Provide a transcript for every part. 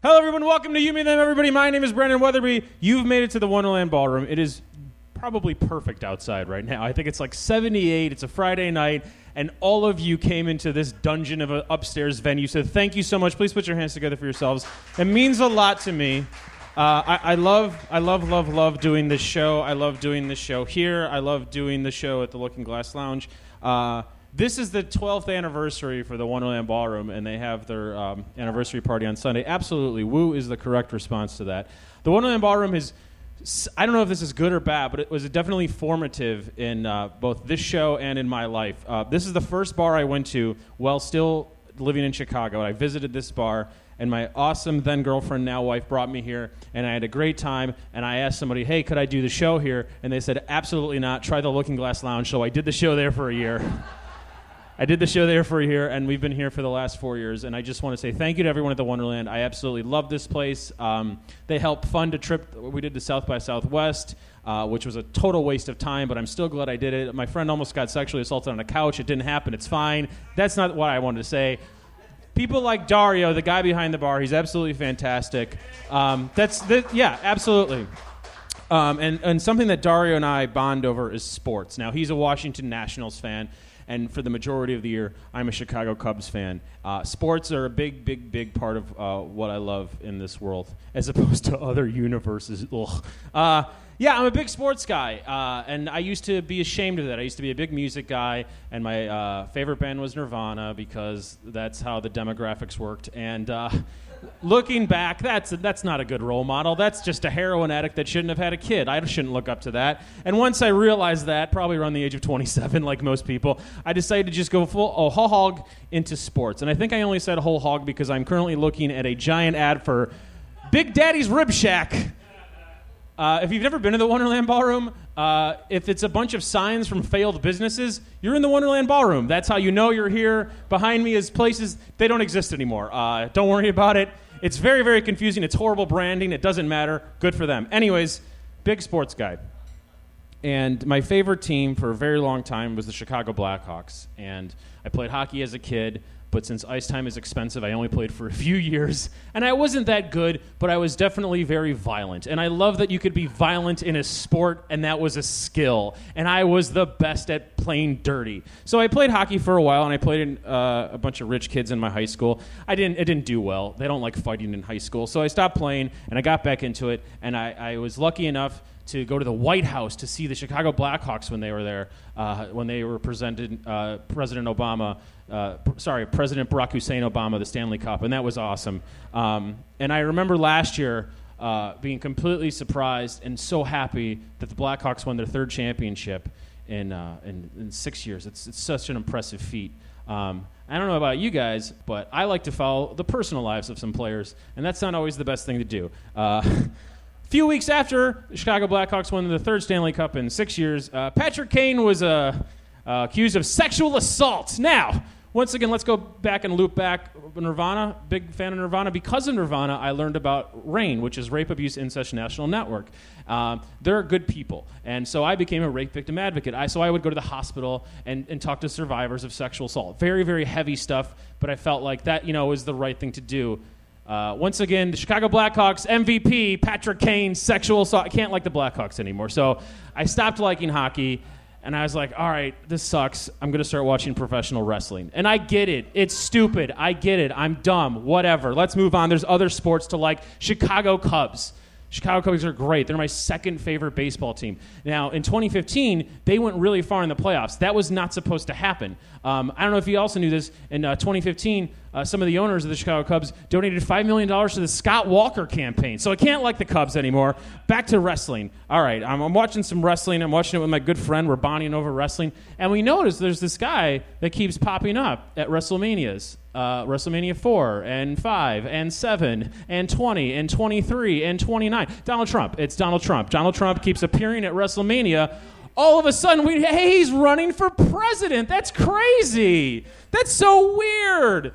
Hello, everyone. Welcome to You, Me, Them, Everybody. My name is Brandon Weatherby. You've made it to the Wonderland Ballroom. It is probably perfect outside right now. I think it's like 78. It's a Friday night, and all of you came into this dungeon of an upstairs venue. So thank you so much. Please put your hands together for yourselves. It means a lot to me. I love doing this show. I love doing this show here. I love doing the show at the Looking Glass Lounge. This is the 12th anniversary for the Wonderland Ballroom, and they have their anniversary party on Sunday. Absolutely. Woo is the correct response to that. The Wonderland Ballroom is, I don't know if this is good or bad, but it was definitely formative in both this show and in my life. This is the first bar I went to while still living in Chicago. I visited this bar, and my awesome then-girlfriend, now wife, brought me here, and I had a great time, and I asked somebody, hey, could I do the show here? And they said, absolutely not. Try the Looking Glass Lounge. So I did the show there for a year. And we've been here for the last 4 years, and I just want to say thank you to everyone at the Wonderland. I absolutely love this place. They helped fund a trip we did to South by Southwest, which was a total waste of time, but I'm still glad I did it. My friend almost got sexually assaulted on a couch. It didn't happen. It's fine. That's not what I wanted to say. People like Dario, the guy behind the bar, he's absolutely fantastic. Yeah, absolutely. And something that Dario and I bond over is sports. Now, he's a Washington Nationals fan, and for the majority of the year, I'm a Chicago Cubs fan. Sports are a big part of what I love in this world, as opposed to other universes. Yeah, I'm a big sports guy, and I used to be ashamed of that. I used to be a big music guy, and my favorite band was Nirvana because that's how the demographics worked. And looking back, that's not a good role model. That's just a heroin addict that shouldn't have had a kid. I shouldn't look up to that. And once I realized that, probably around the age of 27, like most people, I decided to just go whole hog into sports. And I think I only said whole hog because I'm currently looking at a giant ad for Big Daddy's Rib Shack. If you've never been to the Wonderland Ballroom, if it's a bunch of signs from failed businesses, you're in the Wonderland Ballroom. That's how you know you're here. Behind me is places, they don't exist anymore. Don't worry about it. It's very, very confusing. It's horrible branding. It doesn't matter. Good for them. Anyways, big sports guy. And my favorite team for a very long time was the Chicago Blackhawks. And I played hockey as a kid. But since ice time is expensive, I only played for a few years. And I wasn't that good, but I was definitely very violent. And I love that you could be violent in a sport, and that was a skill. And I was the best at playing dirty. So I played hockey for a while, and I played in a bunch of rich kids in my high school. It didn't do well. They don't like fighting in high school. So I stopped playing, and I got back into it. And I was lucky enough to go to the White House to see the Chicago Blackhawks when they were there, when they were presented President Barack Hussein Obama the Stanley Cup, and that was awesome. And I remember last year being completely surprised and so happy that the Blackhawks won their third championship in 6 years. It's such an impressive feat. I don't know about you guys, but I like to follow the personal lives of some players, and that's not always the best thing to do. A few weeks after the Chicago Blackhawks won the third Stanley Cup in 6 years, Patrick Kane was accused of sexual assault. Now, once again, let's go back and loop back. Nirvana, big fan of Nirvana. Because of Nirvana, I learned about RAINN, which is Rape, Abuse, Incest National Network. They're good people. And so I became a rape victim advocate. So I would go to the hospital and talk to survivors of sexual assault. Very, very heavy stuff, but I felt like that, was the right thing to do. Once again, the Chicago Blackhawks MVP, Patrick Kane, sexual assault. I can't like the Blackhawks anymore. So I stopped liking hockey, and I was like, all right, this sucks. I'm going to start watching professional wrestling. And I get it. It's stupid. I get it. I'm dumb. Whatever. Let's move on. There's other sports to like. Chicago Cubs. Chicago Cubs are great. They're my second favorite baseball team. Now, in 2015, they went really far in the playoffs. That was not supposed to happen. I don't know if you also knew this. In 2015, some of the owners of the Chicago Cubs donated $5 million to the Scott Walker campaign. So I can't like the Cubs anymore. Back to wrestling. All right, I'm watching some wrestling. I'm watching it with my good friend. We're bonding over wrestling. And we notice there's this guy that keeps popping up at WrestleManias. WrestleMania 4 and 5 and 7 and 20 and 23 and 29. Donald Trump. It's Donald Trump. Donald Trump keeps appearing at WrestleMania. All of a sudden, hey, he's running for president. That's crazy. That's so weird.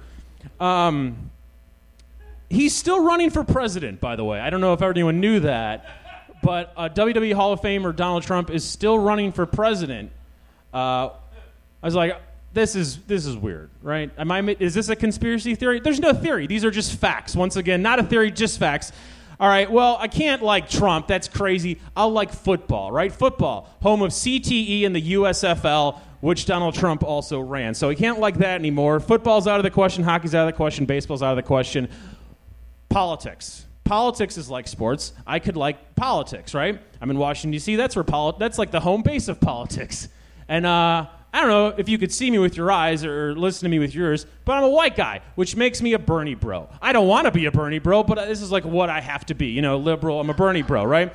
He's still running for president, by the way. I don't know if anyone knew that. But WWE Hall of Famer Donald Trump is still running for president. I was like, this is weird, right? Is this a conspiracy theory? There's no theory. These are just facts. Once again, not a theory, just facts. All right, well, I can't like Trump. That's crazy. I'll like football, right? Football, home of CTE and the USFL, which Donald Trump also ran. So we can't like that anymore. Football's out of the question. Hockey's out of the question. Baseball's out of the question. Politics. Politics is like sports. I could like politics, right? I'm in Washington, D.C. That's like the home base of politics. And I don't know if you could see me with your eyes or listen to me with yours, but I'm a white guy, which makes me a Bernie bro. I don't want to be a Bernie bro, but this is like what I have to be. You know, liberal, I'm a Bernie bro, right?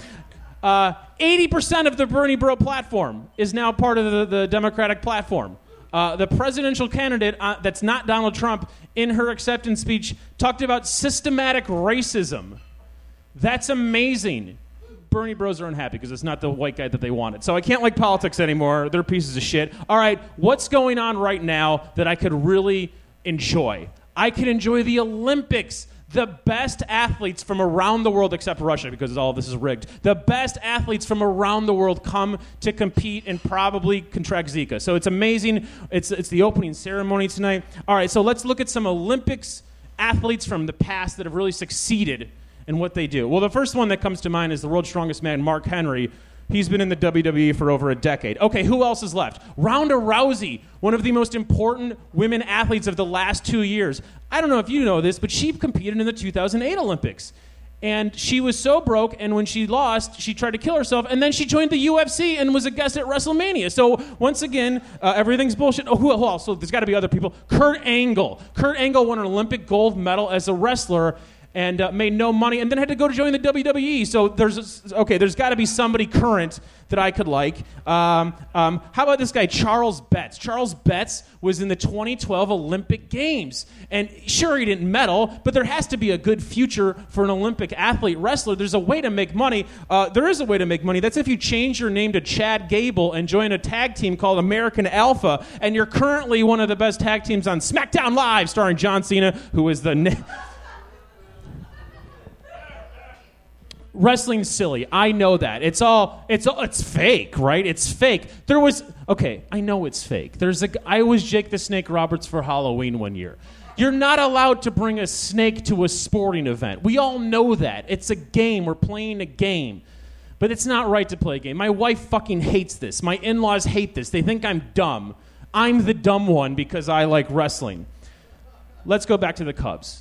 80% of the Bernie bro platform is now part of the Democratic platform. The presidential candidate that's not Donald Trump, in her acceptance speech, talked about systematic racism. That's amazing. Bernie bros are unhappy because it's not the white guy that they wanted. So I can't like politics anymore. They're pieces of shit. All right, what's going on right now that I could really enjoy? I could enjoy the Olympics. The best athletes from around the world, except Russia, because all of this is rigged. The best athletes from around the world come to compete and probably contract Zika. So it's amazing. It's the opening ceremony tonight. All right, so let's look at some Olympics athletes from the past that have really succeeded in what they do. Well, the first one that comes to mind is the world's strongest man, Mark Henry. He's been in the WWE for over a decade. Okay, who else is left? Ronda Rousey, one of the most important women athletes of the last 2 years. I don't know if you know this, but she competed in the 2008 Olympics. And she was so broke, and when she lost, she tried to kill herself, and then she joined the UFC and was a guest at WrestleMania. So, once again, everything's bullshit. Oh, who else? So there's got to be other people. Kurt Angle. Kurt Angle won an Olympic gold medal as a wrestler, and made no money, and then had to go to join the WWE. So there's got to be somebody current that I could like. How about this guy, Charles Betts? Charles Betts was in the 2012 Olympic Games, and sure, he didn't medal, but there has to be a good future for an Olympic athlete wrestler. There's a way to make money. There is a way to make money. That's if you change your name to Chad Gable and join a tag team called American Alpha, and you're currently one of the best tag teams on SmackDown Live, starring John Cena, who is the... Wrestling's silly. I know that. It's fake, right? It's fake. I know it's fake. I was Jake the Snake Roberts for Halloween one year. You're not allowed to bring a snake to a sporting event. We all know that. It's a game. We're playing a game. But it's not right to play a game. My wife fucking hates this. My in-laws hate this. They think I'm dumb. I'm the dumb one because I like wrestling. Let's go back to the Cubs.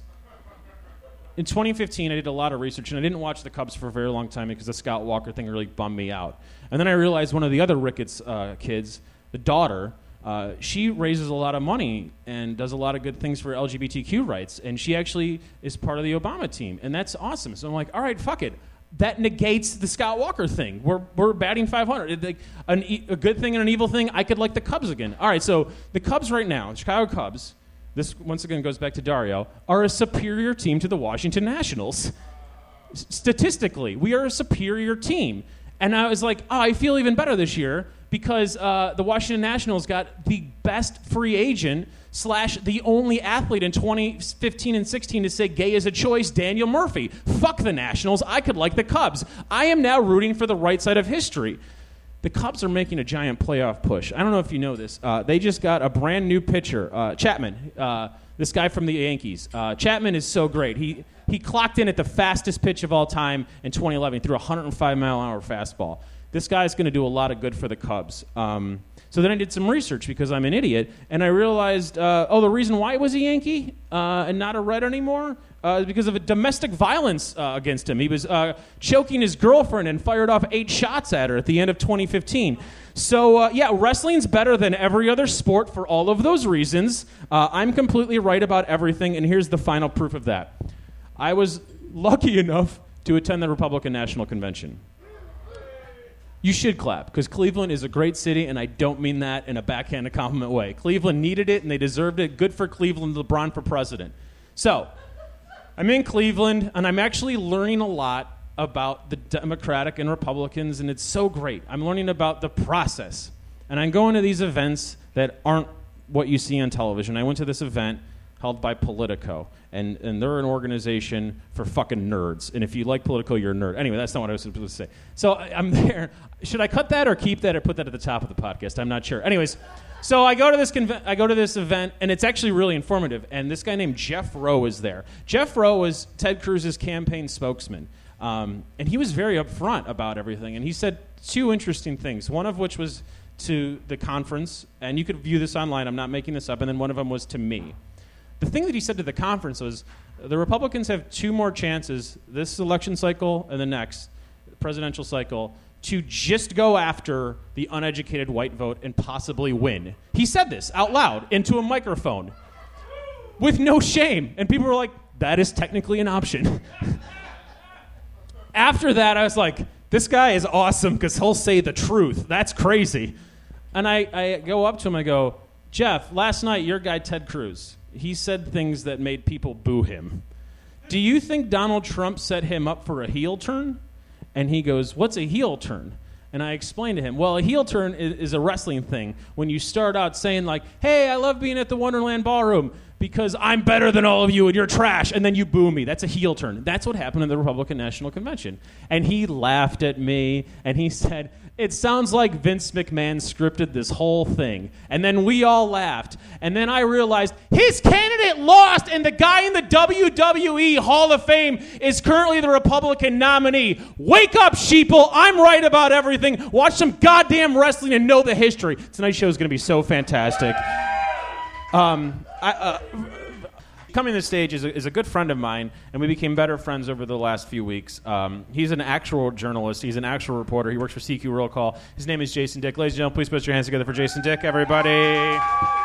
In 2015, I did a lot of research, and I didn't watch the Cubs for a very long time because the Scott Walker thing really bummed me out. And then I realized one of the other Ricketts kids, the daughter, she raises a lot of money and does a lot of good things for LGBTQ rights, and she actually is part of the Obama team, and that's awesome. So I'm like, all right, fuck it. That negates the Scott Walker thing. We're batting 500. A good thing and an evil thing, I could like the Cubs again. All right, so the Cubs right now, the Chicago Cubs, this once again goes back to Dario, are a superior team to the Washington Nationals. Statistically, we are a superior team. And I was like, I feel even better this year because the Washington Nationals got the best free agent / the only athlete in 2015 and 16 to say gay is a choice, Daniel Murphy. Fuck the Nationals. I could like the Cubs. I am now rooting for the right side of history. The Cubs are making a giant playoff push. I don't know if you know this. They just got a brand new pitcher, Chapman, this guy from the Yankees. Chapman is so great. He clocked in at the fastest pitch of all time in 2011. He threw a 105-mile-an-hour fastball. This guy's going to do a lot of good for the Cubs. So then I did some research because I'm an idiot, and I realized, the reason why he was a Yankee and not a Red anymore is because of a domestic violence against him. He was choking his girlfriend and fired off 8 shots at her at the end of 2015. So, wrestling's better than every other sport for all of those reasons. I'm completely right about everything, and here's the final proof of that. I was lucky enough to attend the Republican National Convention. You should clap, because Cleveland is a great city, and I don't mean that in a backhanded compliment way. Cleveland needed it, and they deserved it. Good for Cleveland, LeBron for president. So, I'm in Cleveland, and I'm actually learning a lot about the Democratic and Republicans, and it's so great. I'm learning about the process. And I'm going to these events that aren't what you see on television. I went to this event held by Politico, and they're an organization for fucking nerds. And if you like Politico, you're a nerd. Anyway, that's not what I was supposed to say. So I'm there. Should I cut that or keep that or put that at the top of the podcast? I'm not sure. Anyways, so I go to this event, and it's actually really informative. And this guy named Jeff Rowe is there. Jeff Rowe was Ted Cruz's campaign spokesman. And he was very upfront about everything. And he said two interesting things, one of which was to the conference, and you could view this online, I'm not making this up, and then one of them was to me. The thing that he said to the conference was, the Republicans have two more chances, this election cycle and the next presidential cycle, to just go after the uneducated white vote and possibly win. He said this out loud into a microphone with no shame. And people were like, that is technically an option. After that, I was like, this guy is awesome because he'll say the truth. That's crazy. And I go up to him, I go, Jeff, last night your guy Ted Cruz, he said things that made people boo him. Do you think Donald Trump set him up for a heel turn? And he goes, what's a heel turn? And I explained to him, well, a heel turn is a wrestling thing. When you start out saying like, hey, I love being at the Wonderland Ballroom because I'm better than all of you and you're trash, and then you boo me. That's a heel turn. That's what happened in the Republican National Convention. And he laughed at me, and he said, it sounds like Vince McMahon scripted this whole thing. And then we all laughed. And then I realized his candidate lost, and the guy in the WWE Hall of Fame is currently the Republican nominee. Wake up, sheeple. I'm right about everything. Watch some goddamn wrestling and know the history. Tonight's show is going to be so fantastic. Coming to the stage is a good friend of mine, and we became better friends over the last few weeks. He's an actual journalist. He's an actual reporter. He works for CQ Roll Call. His name is Jason Dick. Ladies and gentlemen, please put your hands together for Jason Dick, everybody.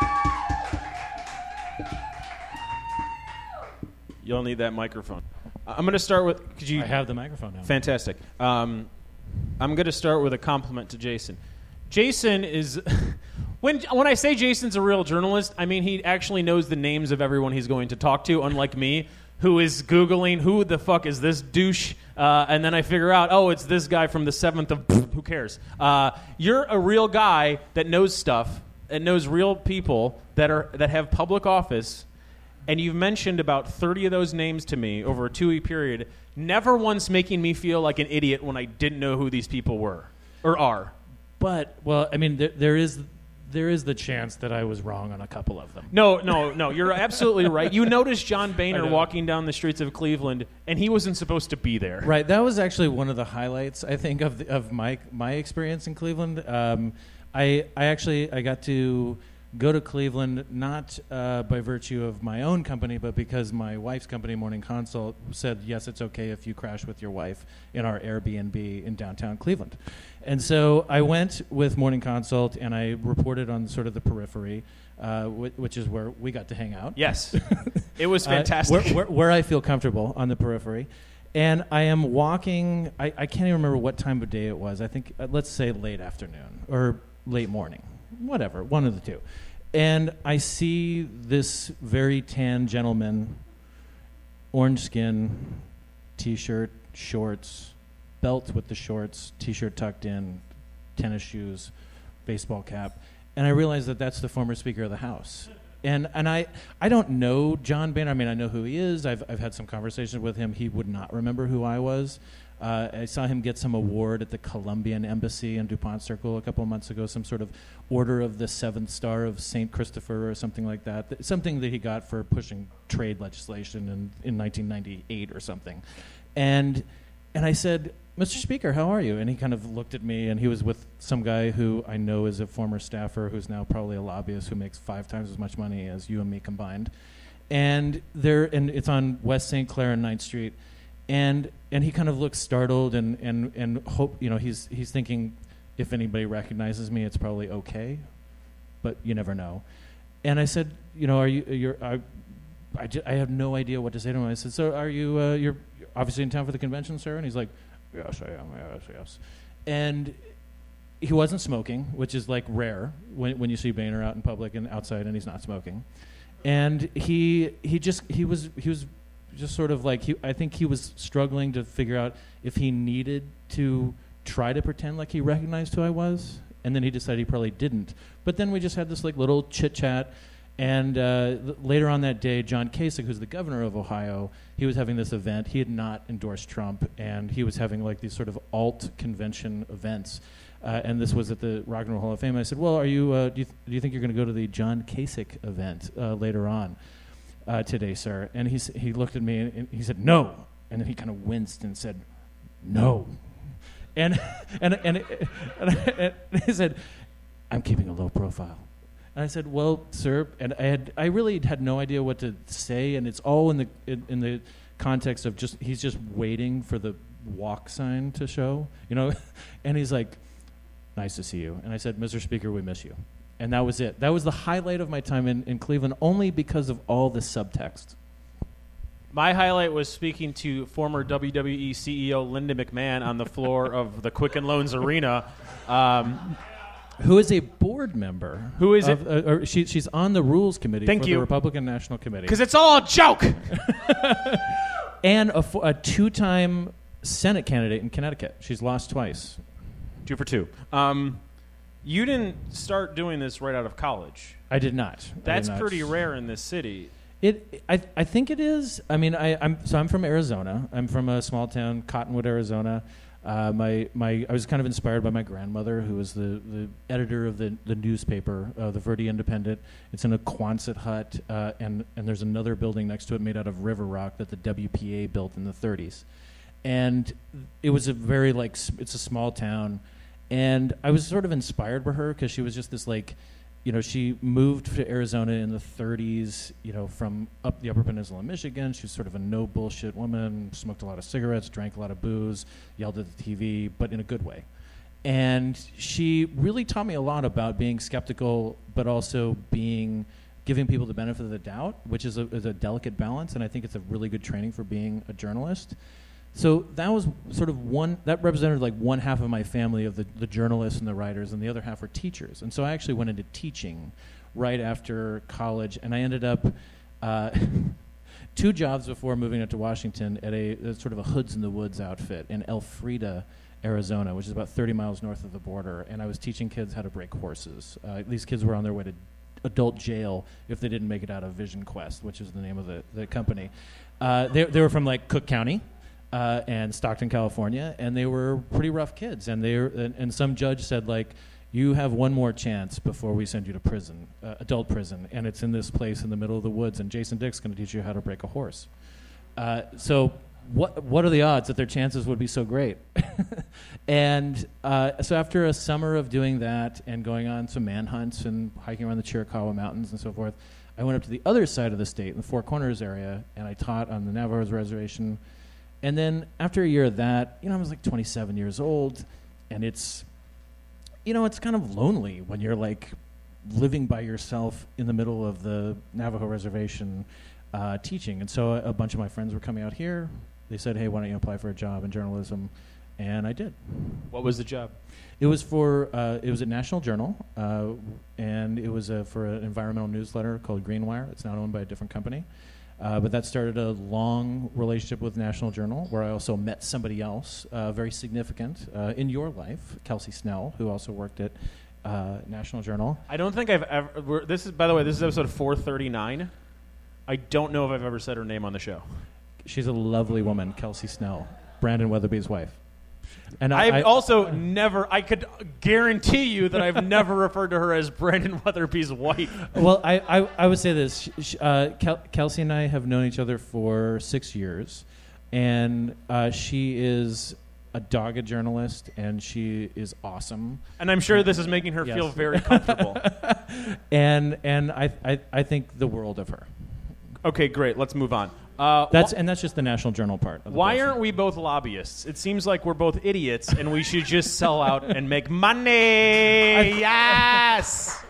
You'll need that microphone. I'm going to start with... I have the microphone now. Fantastic. I'm going to start with a compliment to Jason. Jason is... When I say Jason's a real journalist, I mean he actually knows the names of everyone he's going to talk to, unlike me, who is Googling, who the fuck is this douche? And then I figure out, oh, it's this guy from the 7th of... Who cares? You're a real guy that knows stuff and knows real people that have public office, and you've mentioned about 30 of those names to me over a 2-week period, never once making me feel like an idiot when I didn't know who these people were or are. But, well, I mean, there is the chance that I was wrong on a couple of them. No. You're absolutely right. You noticed John Boehner walking down the streets of Cleveland, and he wasn't supposed to be there. Right. That was actually one of the highlights, I think, of my experience in Cleveland. I got to go to Cleveland not by virtue of my own company, but because my wife's company, Morning Consult, said, yes, it's okay if you crash with your wife in our Airbnb in downtown Cleveland. And so I went with Morning Consult, and I reported on sort of the periphery, which is where we got to hang out. Yes. It was fantastic. Where I feel comfortable on the periphery. And I am walking, I can't even remember what time of day it was. I think, let's say late afternoon or late morning. Whatever, one of the two. And I see this very tan gentleman, orange skin, T-shirt, shorts, belt with the shorts, T-shirt tucked in, tennis shoes, baseball cap. And I realize that that's the former Speaker of the House. And I don't know John Boehner. I mean, I know who he is. I've had some conversations with him. He would not remember who I was. I saw him get some award at the Colombian Embassy in DuPont Circle a couple of months ago, some sort of Order of the Seventh Star of St. Christopher or something like that, something that he got for pushing trade legislation in 1998 or something. And I said, Mr. Speaker, how are you? And he kind of looked at me, and he was with some guy who I know is a former staffer who's now probably a lobbyist who makes 5 times as much money as you and me combined. And it's on West St. Clair and 9th Street. And he kind of looks startled and hope, he's thinking, if anybody recognizes me, it's probably okay, but you never know. And I said, I have no idea what to say to him. I said, so are you, you're obviously in town for the convention, sir? And he's like, yes, I am, yes. And he wasn't smoking, which is like rare when you see Boehner out in public and outside and he's not smoking. And he was just sort of like, I think he was struggling to figure out if he needed to try to pretend like he recognized who I was, and then he decided he probably didn't. But then we just had this like little chit chat, And later on that day, John Kasich, who's the governor of Ohio, he was having this event. He had not endorsed Trump, and he was having like these sort of alt convention events. And this was at the Rock and Roll Hall of Fame. I said, "Well, are you? Do you think you're going to go to the John Kasich event later on today, sir?" And he looked at me and he said, "No." And then he kind of winced and said, "No." And he said, "I'm keeping a low profile." And I said, "Well, sir," and I really had no idea what to say, and it's all in the context of he's just waiting for the walk sign to show, and he's like, "Nice to see you." And I said, "Mr. Speaker, we miss you." And that was it. That was the highlight of my time in Cleveland, only because of all the subtext. My highlight was speaking to former WWE CEO Linda McMahon on the floor of the Quicken Loans Arena. Who is a board member? Who is it? She's on the Rules Committee the Republican National Committee. Because it's all a joke! And a two-time Senate candidate in Connecticut. She's lost twice. 2 for 2. You didn't start doing this right out of college. I did not. That's pretty rare in this city. I think it is. I mean, I'm from Arizona. I'm from a small town, Cottonwood, Arizona. I was kind of inspired by my grandmother, who was the editor of the newspaper, the Verde Independent. It's in a Quonset hut, and there's another building next to it made out of river rock that the WPA built in the 30s. And it was it's a small town, and I was sort of inspired by her because she was just this she moved to Arizona in the 30s, from up the Upper Peninsula of Michigan. She was sort of a no-bullshit woman, smoked a lot of cigarettes, drank a lot of booze, yelled at the TV, but in a good way. And she really taught me a lot about being skeptical, but also giving people the benefit of the doubt, which is a delicate balance, and I think it's a really good training for being a journalist. So that was sort of that represented like one half of my family of the journalists and the writers, and the other half were teachers. And so I actually went into teaching right after college, and I ended up 2 jobs before moving up to Washington at a sort of a Hoods in the Woods outfit in Elfrida, Arizona, which is about 30 miles north of the border. And I was teaching kids how to break horses. These kids were on their way to adult jail if they didn't make it out of Vision Quest, which is the name of the company. They were from like Cook County. And Stockton, California, and they were pretty rough kids. And some judge said, you have one more chance before we send you to prison, adult prison, and it's in this place in the middle of the woods, and Jason Dick's going to teach you how to break a horse. So what are the odds that their chances would be so great? And so after a summer of doing that and going on some manhunts and hiking around the Chiricahua Mountains and so forth, I went up to the other side of the state, in the Four Corners area, and I taught on the Navajo Reservation. And then after a year of that, I was like 27 years old, and it's kind of lonely when you're living by yourself in the middle of the Navajo Reservation teaching. And so a bunch of my friends were coming out here. They said, "Hey, why don't you apply for a job in journalism?" And I did. What was the job? It was it was a National Journal, and it was for an environmental newsletter called Greenwire. It's now owned by a different company. But that started a long relationship with National Journal, where I also met somebody else very significant in your life, Kelsey Snell, who also worked at National Journal. I don't think I've ever... This is episode 439. I don't know if I've ever said her name on the show. She's a lovely woman, Kelsey Snell, Brandon Weatherby's wife. And I've also never... I could guarantee you that I've never referred to her as Brandon Weatherby's wife. Well, I would say this. Kelsey and I have known each other for 6 years, and she is a dogged journalist, and she is awesome. And I'm sure this is making her feel very comfortable. and I think the world of her. Okay, great. Let's move on. That's just the National Journal part. Why aren't we both lobbyists? It seems like we're both idiots, and we should just sell out and make money. Yes.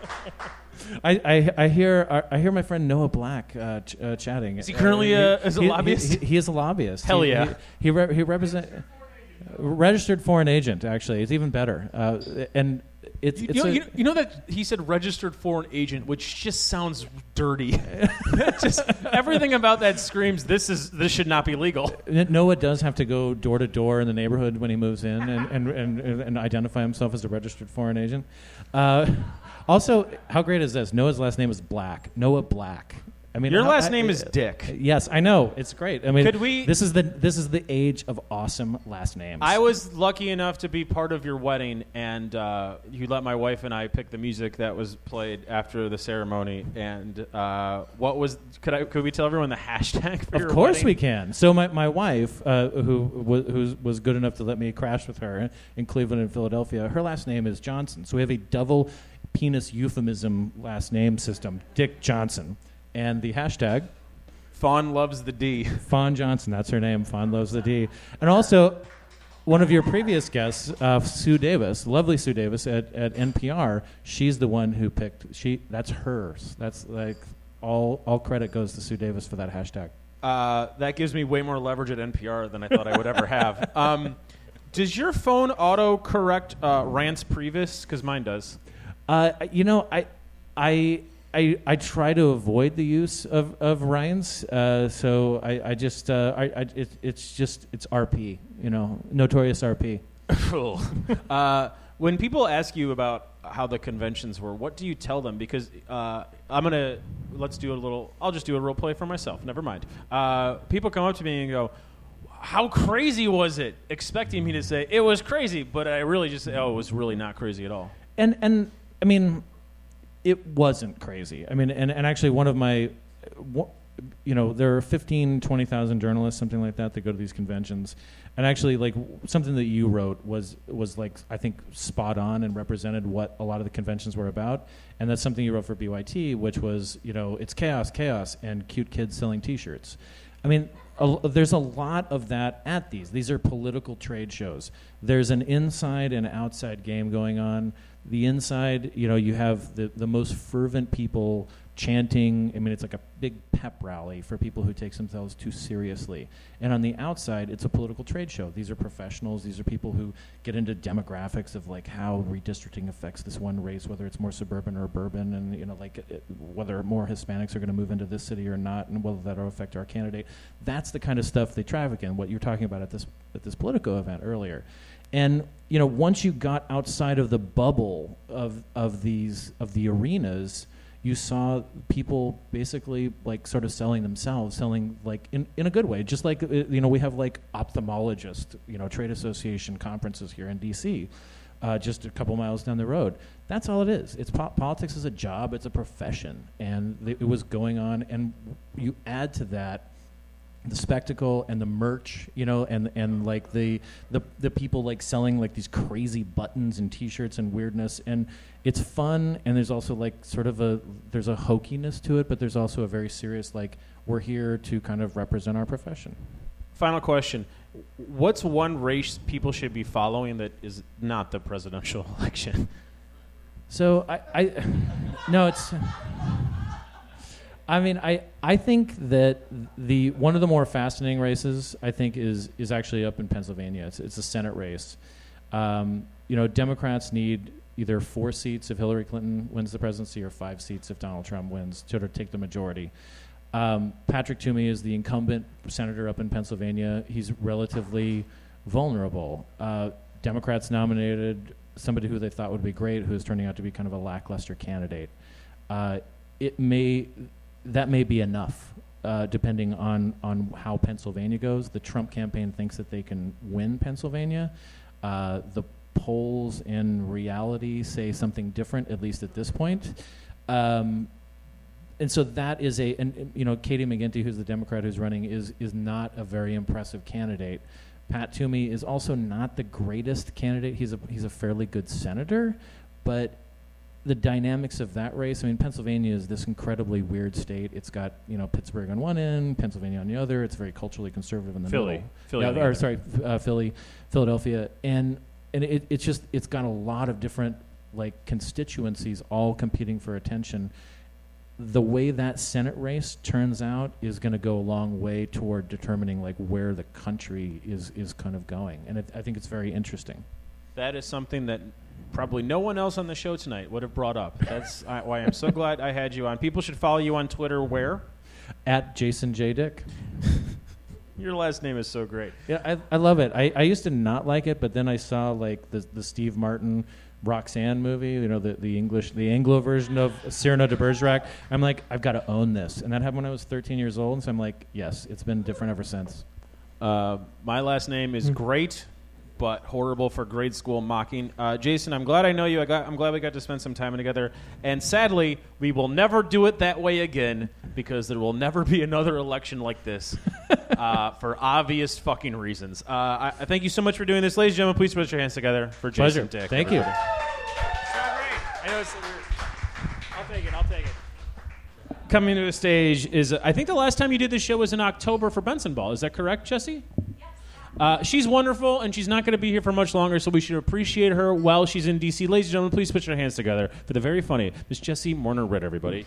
I hear my friend Noah Black chatting. Is he currently a lobbyist? He is a lobbyist. Hell yeah. He represents registered foreign agent. Actually, it's even better. And You know that he said registered foreign agent, which just sounds dirty. Just everything about that screams this should not be legal. Noah does have to go door to door in the neighborhood when he moves in and identify himself as a registered foreign agent. Also, how great is this? Noah's last name is Black. Noah Black. I mean, your last name is Dick. Yes, I know. It's great. I mean, this is the age of awesome last names. I was lucky enough to be part of your wedding, and you let my wife and I pick the music that was played after the ceremony. And could we tell everyone the hashtag for your wedding? Of course we can. So my wife, who was good enough to let me crash with her in Cleveland and Philadelphia, her last name is Johnson. So we have a double penis euphemism last name system, Dick Johnson. And the hashtag, Fawn loves the D. Fawn Johnson, that's her name. Fawn loves the D. And also, one of your previous guests, Sue Davis, lovely Sue Davis at NPR, she's the one who picked. That's hers. That's like all credit goes to Sue Davis for that hashtag. That gives me way more leverage at NPR than I thought I would ever have. Does your phone auto correct Rance Priebus? Because mine does. I try to avoid the use of Ryan's, so it's RP, notorious RP. When people ask you about how the conventions were, what do you tell them? Because I'll just do a role play for myself. Never mind. People come up to me and go, "How crazy was it?" Expecting me to say it was crazy, but I really just say, "Oh, it was really not crazy at all." And I mean, it wasn't crazy. I mean, and actually one of my, there are 15, 20,000 journalists, something like that go to these conventions. And actually, like, something that you wrote was like, I think, spot on and represented what a lot of the conventions were about. And that's something you wrote for BYT, which was, it's chaos, and cute kids selling T-shirts. I mean, there's a lot of that at these. These are political trade shows. There's an inside and outside game going on. The inside, you have the most fervent people chanting. I mean, it's like a big pep rally for people who take themselves too seriously. And on the outside, it's a political trade show. These are professionals. These are people who get into demographics of like how redistricting affects this one race, whether it's more suburban or urban, and whether more Hispanics are going to move into this city or not, and whether that will affect our candidate. That's the kind of stuff they traffic in. What you're talking about at this Politico event earlier. And once you got outside of the bubble of the arenas, you saw people basically like sort of selling like in a good way, just like we have like ophthalmologist trade association conferences here in DC, just a couple miles down the road. That's all it is. It's politics is a job, it's a profession, and it was going on. And you add to that the spectacle and the merch, and like the people like selling like these crazy buttons and T-shirts and weirdness, and it's fun. And there's also like sort of there's a hokiness to it, but there's also a very serious like we're here to kind of represent our profession. Final question: what's one race people should be following that is not the presidential election? So I think that one of the more fascinating races I think is actually up in Pennsylvania. It's a Senate race. Democrats need either 4 seats if Hillary Clinton wins the presidency or 5 seats if Donald Trump wins to take the majority. Patrick Toomey is the incumbent senator up in Pennsylvania. He's relatively vulnerable. Democrats nominated somebody who they thought would be great, who is turning out to be kind of a lackluster candidate. That may be enough, depending on how Pennsylvania goes. The Trump campaign thinks that they can win Pennsylvania. The polls in reality say something different, at least at this point. And so that is Katie McGinty, who's the Democrat who's running, is not a very impressive candidate. Pat Toomey is also not the greatest candidate. He's a fairly good senator, but the dynamics of that race, I mean, Pennsylvania is this incredibly weird state. It's got, Pittsburgh on one end, Pennsylvania on the other. It's very culturally conservative in the middle. Philadelphia. And it's got a lot of different, like, constituencies all competing for attention. The way that Senate race turns out is going to go a long way toward determining, like, where the country is kind of going. And I think it's very interesting. That is something that probably no one else on the show tonight would have brought up. That's why I'm so glad I had you on. People should follow you on Twitter. Where? At Jason J. Dick. Your last name is so great. Yeah, I love it. I used to not like it, but then I saw like the Steve Martin Roxanne movie, you know, the Anglo version of Cyrano de Bergerac. I'm like, I've got to own this. And that happened when I was 13 years old, so I'm like, yes, it's been different ever since. My last name is great, but horrible for grade school mocking. Jason, I'm glad I know you. I'm glad we got to spend some time together. And sadly, we will never do it that way again because there will never be another election like this for obvious fucking reasons. I thank you so much for doing this. Ladies and gentlemen, please put your hands together for Jason Dick. Thank you. It's not great. I know it's I'll take it. Coming to the stage is, I think the last time you did this show was in October for Benson Ball. Is that correct, Jesse? Yes. She's wonderful, and she's not going to be here for much longer, so we should appreciate her while she's in D.C. Ladies and gentlemen, please put your hands together for the very funny Miss Jessie Morner-Ritt, everybody.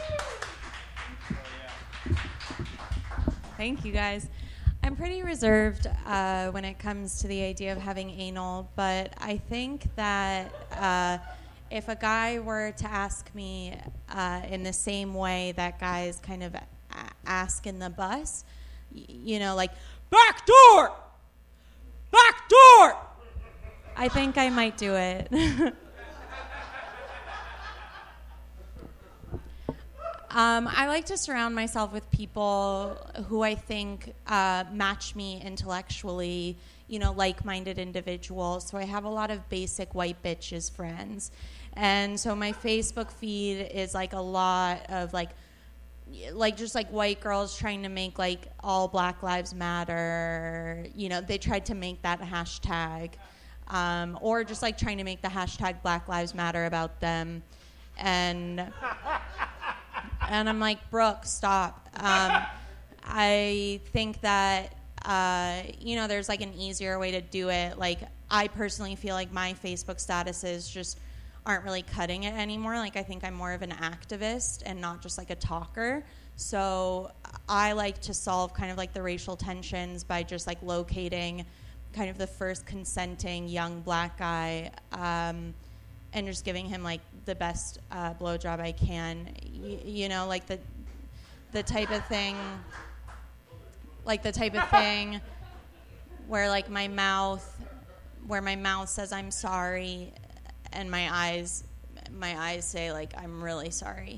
Thank you, guys. I'm pretty reserved when it comes to the idea of having anal, but I think that if a guy were to ask me in the same way that guys kind of ask in the bus, you know, like, back door! Back door! I think I might do it. I like to surround myself with people who I think match me intellectually, you know, like-minded individuals. So I have a lot of basic white bitches friends. And so my Facebook feed is like a lot of like just like white girls trying to make like all Black Lives Matter, you know, they tried to make that hashtag, or just like trying to make the hashtag Black Lives Matter about them. And I'm like, Brooke, stop. I think that, you know, there's like an easier way to do it. Like, I personally feel like my Facebook statuses just aren't really cutting it anymore. Like, I think I'm more of an activist and not just like a talker. So I like to solve kind of like the racial tensions by just like locating kind of the first consenting young Black guy, and just giving him like the best blowjob I can. You know, like the type of thing, where like my mouth says I'm sorry, and my eyes say like I'm really sorry.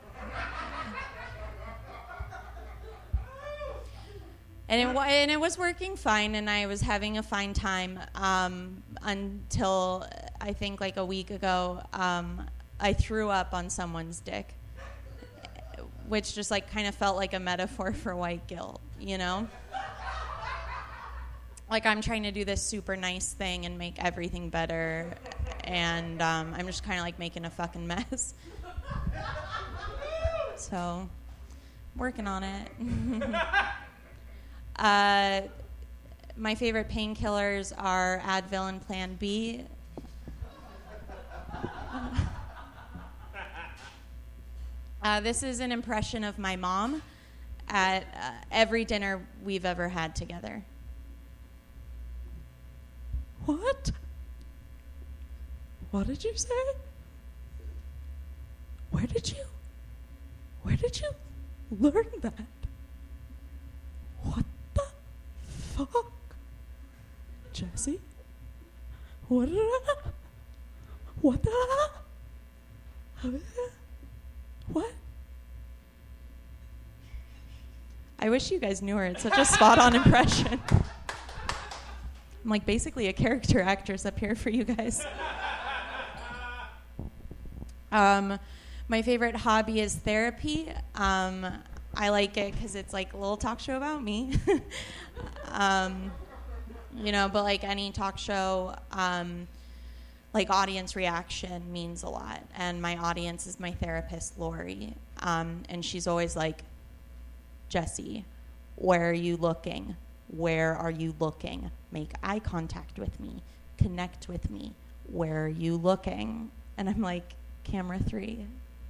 And it was working fine, and I was having a fine time until I think like a week ago I threw up on someone's dick, which just like kind of felt like a metaphor for white guilt, you know? Like, I'm trying to do this super nice thing and make everything better, and I'm just kind of like making a fucking mess. So, working on it. My favorite painkillers are Advil and Plan B. This is an impression of my mom at every dinner we've ever had together. What? What did you say? Where did you learn that? What the fuck? Jesse? What I wish you guys knew her. It's such a spot-on impression. I'm like basically a character actress up here for you guys. My favorite hobby is therapy. I like it because it's like a little talk show about me. You know, but like any talk show, like audience reaction means a lot. And my audience is my therapist, Lori. And she's always like, Jesse, where are you looking? Where are you looking? Make eye contact with me. Connect with me. Where are you looking? And I'm like, camera 3.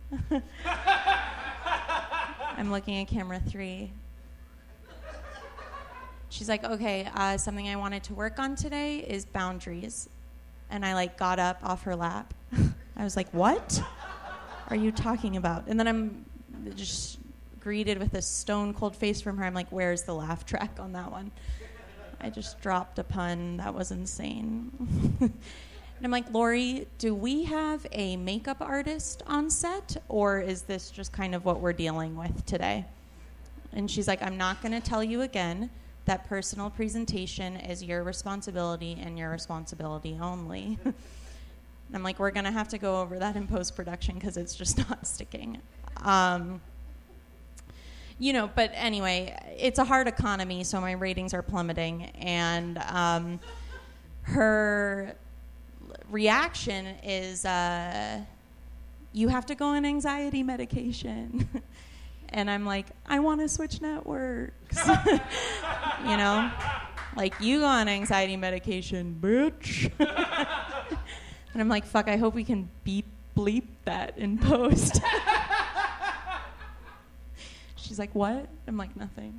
I'm looking at camera 3. She's like, okay, something I wanted to work on today is boundaries. And I like got up off her lap. I was like, what are you talking about? And then I'm just greeted with a stone cold face from her. I'm like, where's the laugh track on that one? I just dropped a pun. That was insane. And I'm like, Lori, do we have a makeup artist on set, or is this just kind of what we're dealing with today? And she's like, I'm not going to tell you again that personal presentation is your responsibility and your responsibility only. And I'm like, we're going to have to go over that in post-production because it's just not sticking. But anyway, it's a hard economy, so my ratings are plummeting. And her reaction is, you have to go on anxiety medication. And I'm like, I want to switch networks. Like, you go on anxiety medication, bitch. And I'm like, fuck, I hope we can bleep that in post. She's like, what? I'm like, nothing.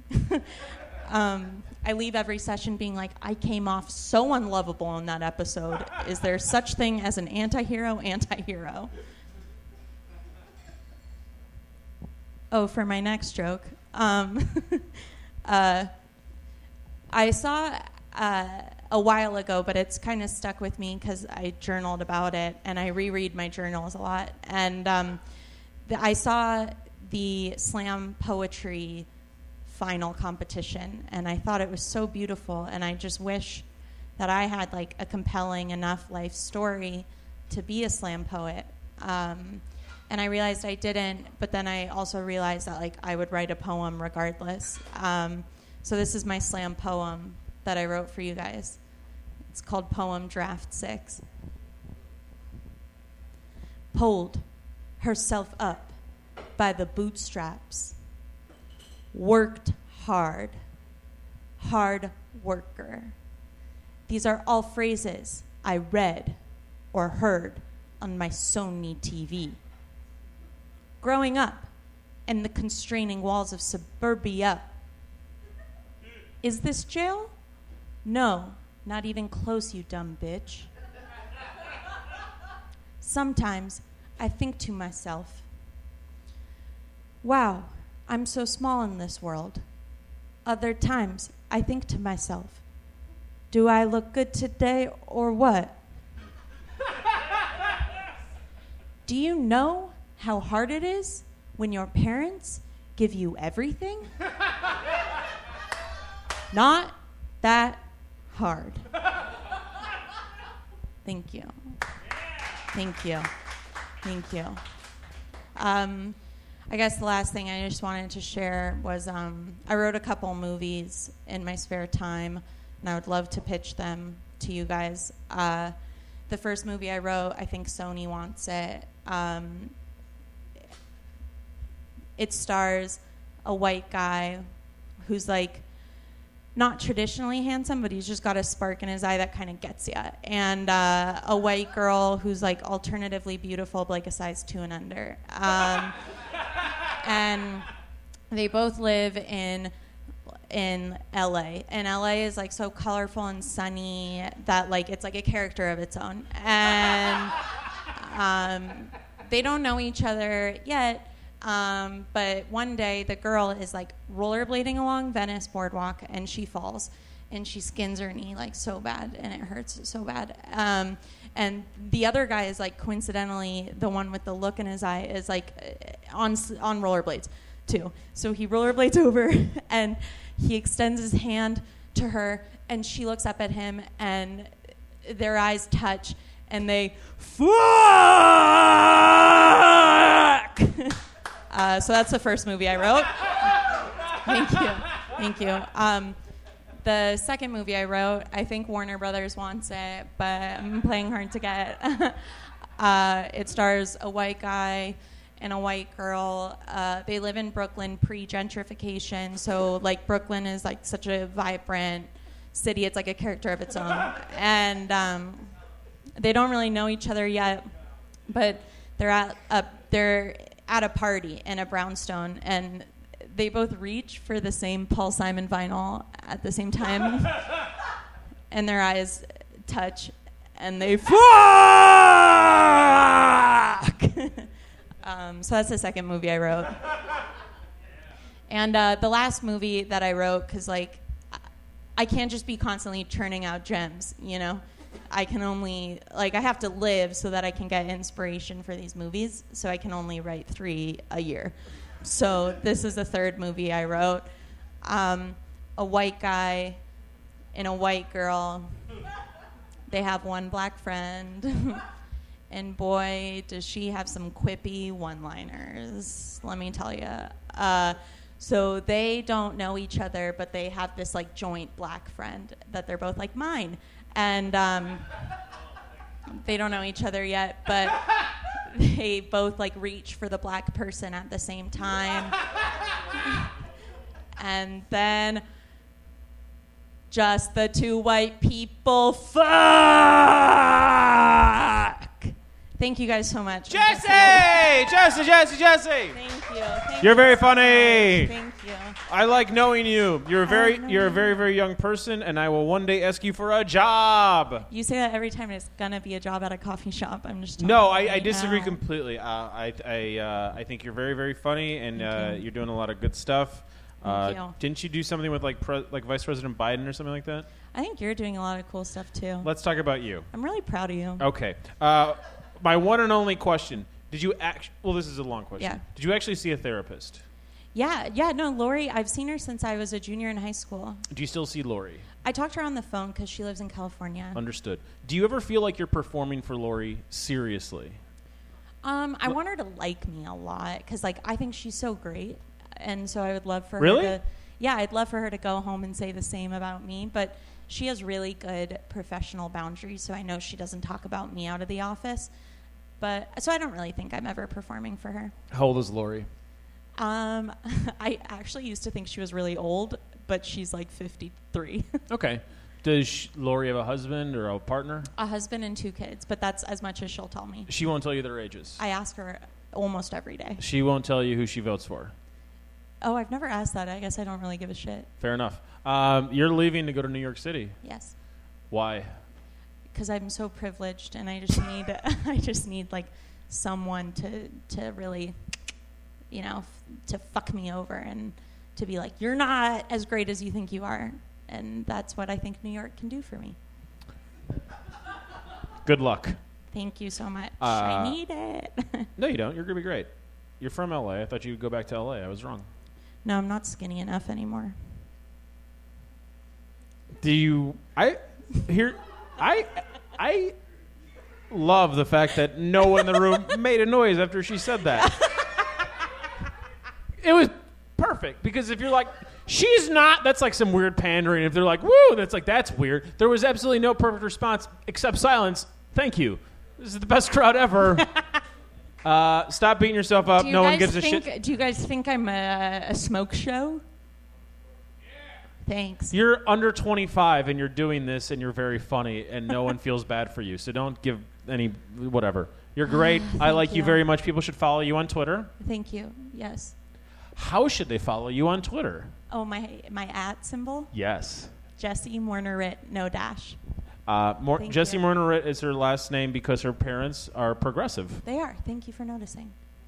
I leave every session being like, I came off so unlovable in that episode. Is there such thing as an anti-hero? Oh, for my next joke. I saw a while ago, but it's kind of stuck with me because I journaled about it, and I reread my journals a lot. And I saw the slam poetry final competition, and I thought it was so beautiful, and I just wish that I had like a compelling enough life story to be a slam poet. And I realized I didn't, but then I also realized that like I would write a poem regardless. So this is my slam poem that I wrote for you guys. It's called Poem Draft 6. Pulled herself up by the bootstraps, worked hard worker. These are all phrases I read or heard on my Sony TV. Growing up in the constraining walls of suburbia. Is this jail? No, not even close, you dumb bitch. Sometimes I think to myself, wow, I'm so small in this world. Other times I think to myself, do I look good today or what? Do you know how hard it is when your parents give you everything? Not that hard. Thank you. I guess the last thing I just wanted to share was I wrote a couple movies in my spare time, and I would love to pitch them to you guys. The first movie I wrote, I think Sony wants it. It stars a white guy who's like not traditionally handsome, but he's just got a spark in his eye that kind of gets you. And a white girl who's like alternatively beautiful, but like a size 2 and under. And they both live in LA. And LA is like so colorful and sunny that like it's like a character of its own. And they don't know each other yet. But one day the girl is like rollerblading along Venice Boardwalk and she falls and she skins her knee like so bad and it hurts so bad. And the other guy is like coincidentally the one with the look in his eye is like on rollerblades too. So he rollerblades over and he extends his hand to her and she looks up at him and their eyes touch and they fuck. So that's the first movie I wrote. Thank you. The second movie I wrote, I think Warner Brothers wants it, but I'm playing hard to get. It stars a white guy and a white girl. They live in Brooklyn pre-gentrification, so like Brooklyn is like such a vibrant city. It's like a character of its own. And they don't really know each other yet, but they're at a party in a brownstone, and they both reach for the same Paul Simon vinyl at the same time, and their eyes touch, and they fuck. So that's the second movie I wrote. And the last movie that I wrote, because like I can't just be constantly churning out gems, you know. I can only I have to live so that I can get inspiration for these movies. So I can only write 3 a year. So this is the third movie I wrote. A white guy and a white girl. They have one black friend. And boy, does she have some quippy one-liners, let me tell you. So they don't know each other, but they have this like joint black friend that they're both like mine. And they don't know each other yet, but they both like reach for the black person at the same time. And then just the 2 white people fuck. Thank you guys so much. Jesse! Thank you. You're very funny. Thank you. I like knowing you. You're a very, very young person, and I will one day ask you for a job. You say that every time it's gonna be a job at a coffee shop. I'm just no, I disagree completely. I think you're very, very funny, and you're doing a lot of good stuff. Thank you. Didn't you do something with like Vice President Biden or something like that? I think you're doing a lot of cool stuff too. Let's talk about you. I'm really proud of you. Okay. My one and only question. Did you well, this is a long question. Yeah. Did you actually see a therapist? Yeah, no, Lori, I've seen her since I was a junior in high school. Do you still see Lori? I talked to her on the phone because she lives in California. Understood. Do you ever feel like you're performing for Lori seriously? I want her to like me a lot because, like, I think she's so great, and so I would love for Really? her to. Yeah, I'd love for her to go home and say the same about me, but she has really good professional boundaries, so I know she doesn't talk about me out of the office. But so I don't really think I'm ever performing for her. How old is Lori? I actually used to think she was really old, but she's like 53. Okay. Does Lori have a husband or a partner? A husband and 2 kids, but that's as much as she'll tell me. She won't tell you their ages. I ask her almost every day. She won't tell you who she votes for. Oh, I've never asked that. I guess I don't really give a shit. Fair enough. You're leaving to go to New York City. Yes. Why? Because I'm so privileged, and I just need like someone to really, you know, to fuck me over and to be like, you're not as great as you think you are, and that's what I think New York can do for me. Good luck. Thank you so much. I need it. No, you don't. You're gonna be great. You're from LA. I thought you'd go back to LA. I was wrong. No, I'm not skinny enough anymore. Do you? I love the fact that no one in the room made a noise after she said that. It was perfect because if you're like, she's not, that's like some weird pandering. If they're like, woo, that's like, that's weird. There was absolutely no perfect response except silence. Thank you. This is the best crowd ever. Stop beating yourself up. No one gives a shit. Do you guys think I'm a smoke show? Thanks. You're under 25 and you're doing this and you're very funny and no one feels bad for you. So don't give any whatever. You're great. I like you very much. People should follow you on Twitter. Thank you. Yes. How should they follow you on Twitter? Oh, my @ symbol? Yes. Jessie Morner-Ritt, no dash. Jessie Morner-Ritt is her last name because her parents are progressive. They are. Thank you for noticing.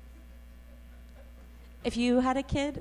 If you had a kid,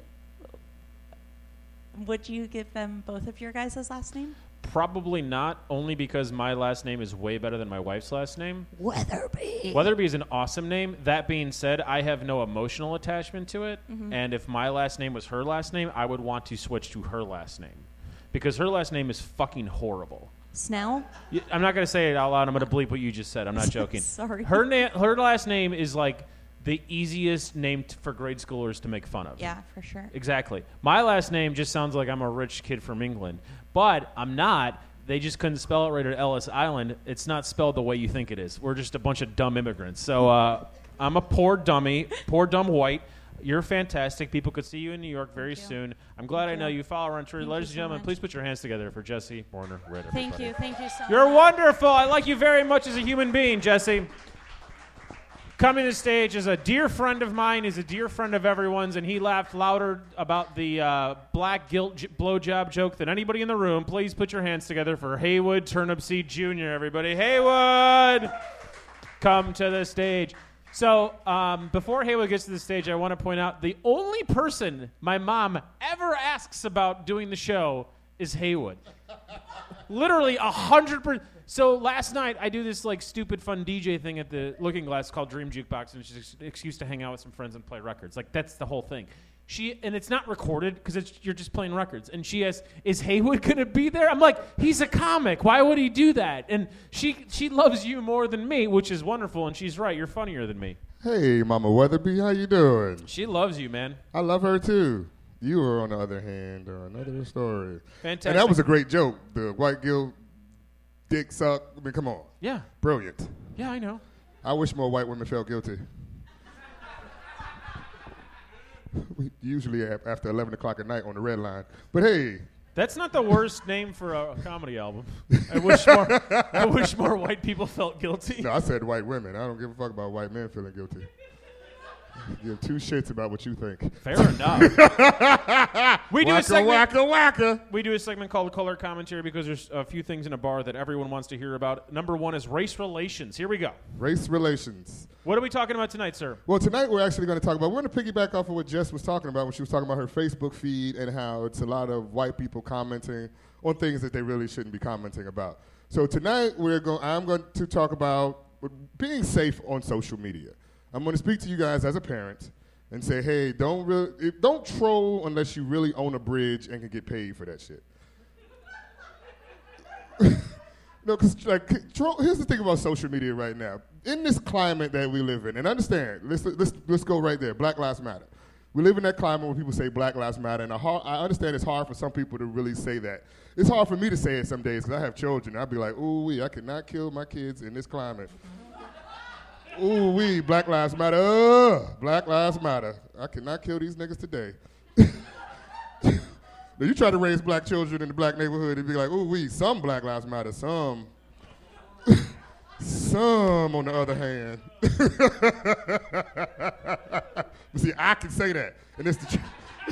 would you give them both of your guys' last name? Probably not, only because my last name is way better than my wife's last name. Weatherby. Weatherby is an awesome name. That being said, I have no emotional attachment to it. Mm-hmm. And if my last name was her last name, I would want to switch to her last name. Because her last name is fucking horrible. Snell? I'm not going to say it out loud. I'm going to bleep what you just said. I'm not joking. Sorry. Her last name is like the easiest name for grade schoolers to make fun of. Yeah, for sure. Exactly. My last name just sounds like I'm a rich kid from England. But I'm not. They just couldn't spell it right at Ellis Island. It's not spelled the way you think it is. We're just a bunch of dumb immigrants. So I'm a poor dummy, poor dumb white. You're fantastic. People could see you in New York very soon. I'm glad I know you. Follow her on Twitter. Ladies and gentlemen, please put your hands together for Jessie Morner-Ritt. Thank you so much. You're wonderful. I like you very much as a human being, Jessie. Coming to the stage is a dear friend of mine, is a dear friend of everyone's, and he laughed louder about the black guilt blowjob joke than anybody in the room. Please put your hands together for Haywood Turnipseed Jr., everybody. Haywood! Come to the stage. So before Haywood gets to the stage, I want to point out the only person my mom ever asks about doing the show is Haywood. Literally 100%. So last night, I do this like stupid fun DJ thing at the Looking Glass called Dream Jukebox, and it's just an excuse to hang out with some friends and play records. Like, that's the whole thing. And it's not recorded because you're just playing records. And she asks, is Haywood going to be there? I'm like, he's a comic. Why would he do that? And she loves you more than me, which is wonderful. And she's right. You're funnier than me. Hey, Mama Weatherby, how you doing? She loves you, man. I love her, too. You were, on the other hand, another story. Fantastic. And that was a great joke. The white guilt, dick suck. I mean, come on. Yeah. Brilliant. Yeah, I know. I wish more white women felt guilty. Usually after 11 o'clock at night on the red line. But hey. That's not the worst name for a comedy album. I wish more white people felt guilty. No, I said white women. I don't give a fuck about white men feeling guilty. Give two shits about what you think. Fair enough. We do a segment called Color Commentary because there's a few things in a bar that everyone wants to hear about. Number one is race relations. Here we go. Race relations. What are we talking about tonight, sir? Well, tonight we're actually going to talk about, we're going to piggyback off of what Jess was talking about when she was talking about her Facebook feed and how it's a lot of white people commenting on things that they really shouldn't be commenting about. So tonight I'm going to talk about being safe on social media. I'm going to speak to you guys as a parent and say, hey, don't troll unless you really own a bridge and can get paid for that shit. No, because here's the thing about social media right now. In this climate that we live in, and understand, let's go right there. Black Lives Matter. We live in that climate where people say Black Lives Matter, and I understand it's hard for some people to really say that. It's hard for me to say it some days because I have children. I'd be like, ooh, I cannot kill my kids in this climate. Ooh, Black Lives Matter. Black Lives Matter. I cannot kill these niggas today. Now, you try to raise black children in the black neighborhood and be like, ooh, some Black Lives Matter, some. Some, on the other hand. But see, I can say that, and it's the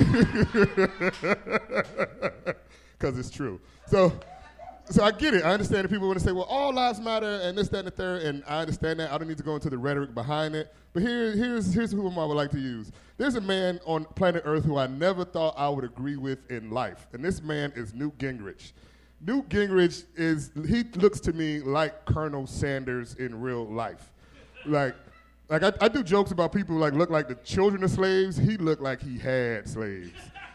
truth. Because it's true. So I get it. I understand that people want to say, well, all lives matter and this, that, and the third, and I understand that. I don't need to go into the rhetoric behind it. But here's who I would like to use. There's a man on planet Earth who I never thought I would agree with in life, and this man is Newt Gingrich. Newt Gingrich he looks to me like Colonel Sanders in real life. Like I do jokes about people look like the children of slaves. He looked like he had slaves.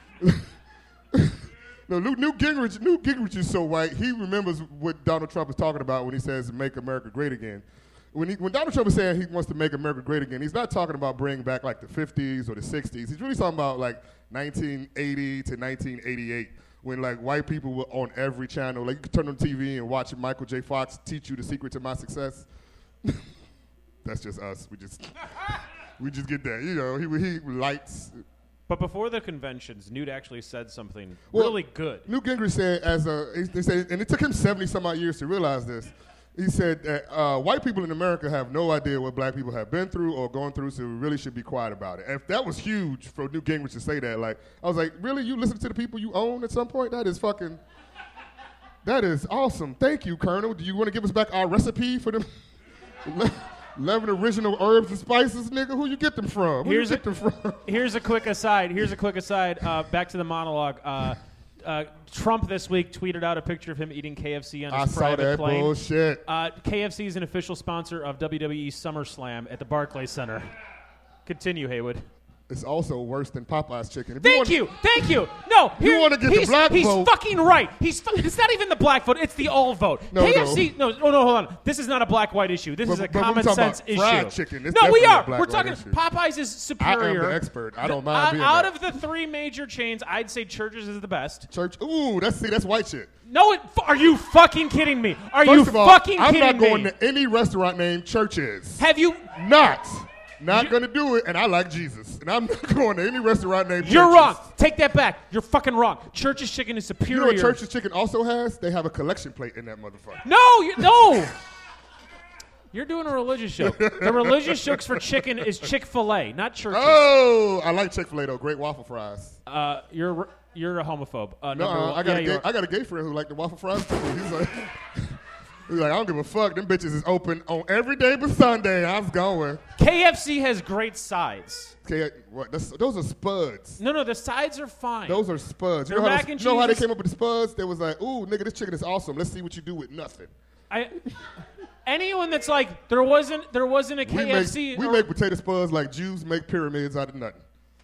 No, Newt Gingrich is so white, he remembers what Donald Trump is talking about when he says make America great again. When Donald Trump is saying he wants to make America great again, he's not talking about bringing back like the 50s or the 60s. He's really talking about like 1980 to 1988 when like white people were on every channel. Like you could turn on TV and watch Michael J. Fox teach you the secret to my success. That's just us. We just get that. You know, he lights. But before the conventions, Newt actually said something really good. Newt Gingrich said, they said, and it took him 70-some-odd years to realize this. He said that white people in America have no idea what black people have been through or gone through, so we really should be quiet about it. And if that was huge for Newt Gingrich to say that, like, I was like, really? You listen to the people you own at some point? That is awesome. Thank you, Colonel. Do you want to give us back our recipe for them 11 original herbs and spices, nigga? Who you get them from? Here's a quick aside. Back to the monologue. Trump this week tweeted out a picture of him eating KFC on his private plane. I saw that bullshit. KFC is an official sponsor of WWE SummerSlam at the Barclays Center. Continue, Haywood. It's also worse than Popeye's chicken. Thank you. No, you want to get the black vote. He's fucking right. It's not even the black vote. It's the all vote. KFC. No, hold on. This is not a black-white issue. This is a common sense issue. Fried chicken. No, we are. We're talking. Popeyes is superior. I am the expert. I don't mind being out of the three major chains, I'd say Church's is the best. Church. Ooh, that's white shit. No, are you fucking kidding me? I'm not going to any restaurant named Church's. Have you Not going to do it, and I like Jesus. And I'm not going to any restaurant named Church's. You're wrong. Take that back. You're fucking wrong. Church's chicken is superior. You know what Church's chicken also has? They have a collection plate in that motherfucker. No. You're doing a religious joke. The religious jokes for chicken is Chick-fil-A, not churches. Oh, I like Chick-fil-A though. Great waffle fries. You're a homophobe. No, I got a gay friend who liked the waffle fries too. He's like, I don't give a fuck. Them bitches is open on every day but Sunday. I was going. KFC has great sides. Okay, what? Those are spuds. No, the sides are fine. Those are spuds. Their mac and you know how they cheese came up with the spuds? They was like, ooh, nigga, this chicken is awesome. Let's see what you do with nothing. Anyone that's like, there wasn't a KFC. We make potato spuds like Jews make pyramids out of nothing.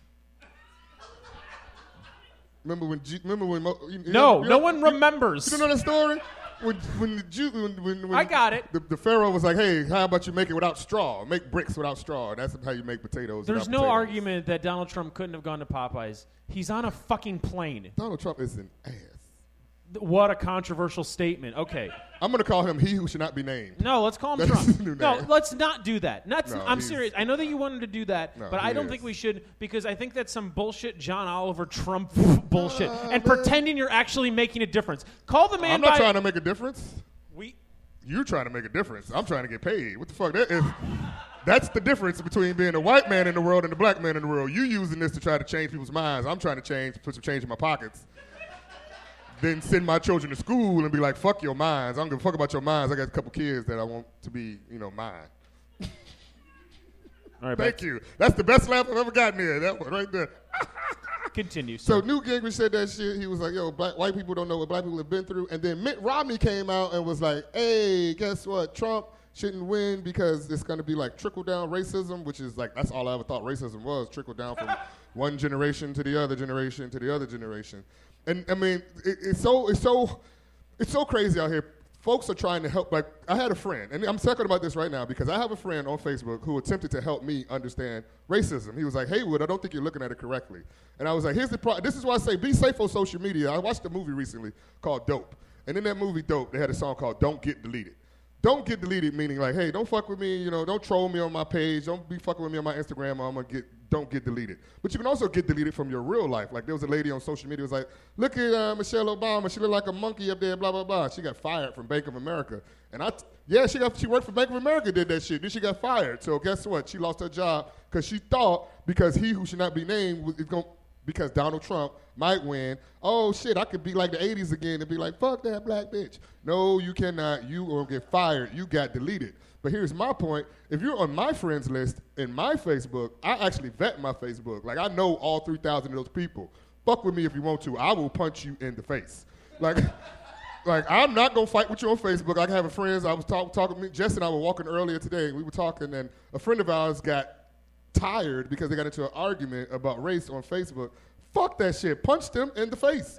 Remember when? No one remembers. You don't know that story? When I got it. The Pharaoh was like, hey, how about you make it without straw? Make bricks without straw. That's how you make potatoes. There's no potatoes. argument that Donald Trump couldn't have gone to Popeyes. He's on a fucking plane. Donald Trump is an ass. What a controversial statement. Okay. I'm going to call him he who should not be named. No, let's call him That's his new Trump. No, name. let's not do that. No, I'm serious. I know that you wanted to do that, No, but I he don't is. think we should because I think that's some bullshit John Oliver Trump bullshit. And pretending you're actually making a difference. Call the man I'm not trying to make a difference. You're trying to make a difference. I'm trying to get paid. What the fuck? That's the difference between being a white man in the world and a black man in the world. You using this to try to change people's minds. I'm trying to put some change in my pockets. Then send my children to school and be like, fuck your minds. I don't give a fuck about your minds. I got a couple kids that I want to be, mine. All right, Thank you. That's the best laugh I've ever gotten here. That one right there. Continue. So Newt Gingrich said that shit. He was like, yo, white people don't know what black people have been through. And then Mitt Romney came out and was like, hey, guess what? Trump shouldn't win because it's going to be like trickle-down racism, which is like, that's all I ever thought racism was, trickle down from one generation to the other generation to the other generation. And, I mean, it's so crazy out here. Folks are trying to help. Like, I had a friend, and I'm talking about this right now because I have a friend on Facebook who attempted to help me understand racism. He was like, Haywood, I don't think you're looking at it correctly. And I was like, here's the problem. This is why I say be safe on social media. I watched a movie recently called Dope. And in that movie, Dope, they had a song called Don't Get Deleted. Don't get deleted, meaning like, hey, don't fuck with me, don't troll me on my page, don't be fucking with me on my Instagram, or don't get deleted. But you can also get deleted from your real life. Like there was a lady on social media who was like, look at Michelle Obama, she looked like a monkey up there, blah, blah, blah. She got fired from Bank of America. And she worked for Bank of America, did that shit. Then she got fired. So guess what? She lost her job because she thought because he who should not be named because Donald Trump might win, oh shit, I could be like the 80s again and be like, fuck that black bitch. No, you cannot. You will get fired. You got deleted. But here's my point. If you're on my friends list in my Facebook, I actually vet my Facebook. Like I know all 3,000 of those people. Fuck with me if you want to. I will punch you in the face. Like I'm not going to fight with you on Facebook. I have a friend, I was talking, Jess and I were walking earlier today, we were talking, and a friend of ours got tired because they got into an argument about race on Facebook. Fuck that shit. Punch them in the face.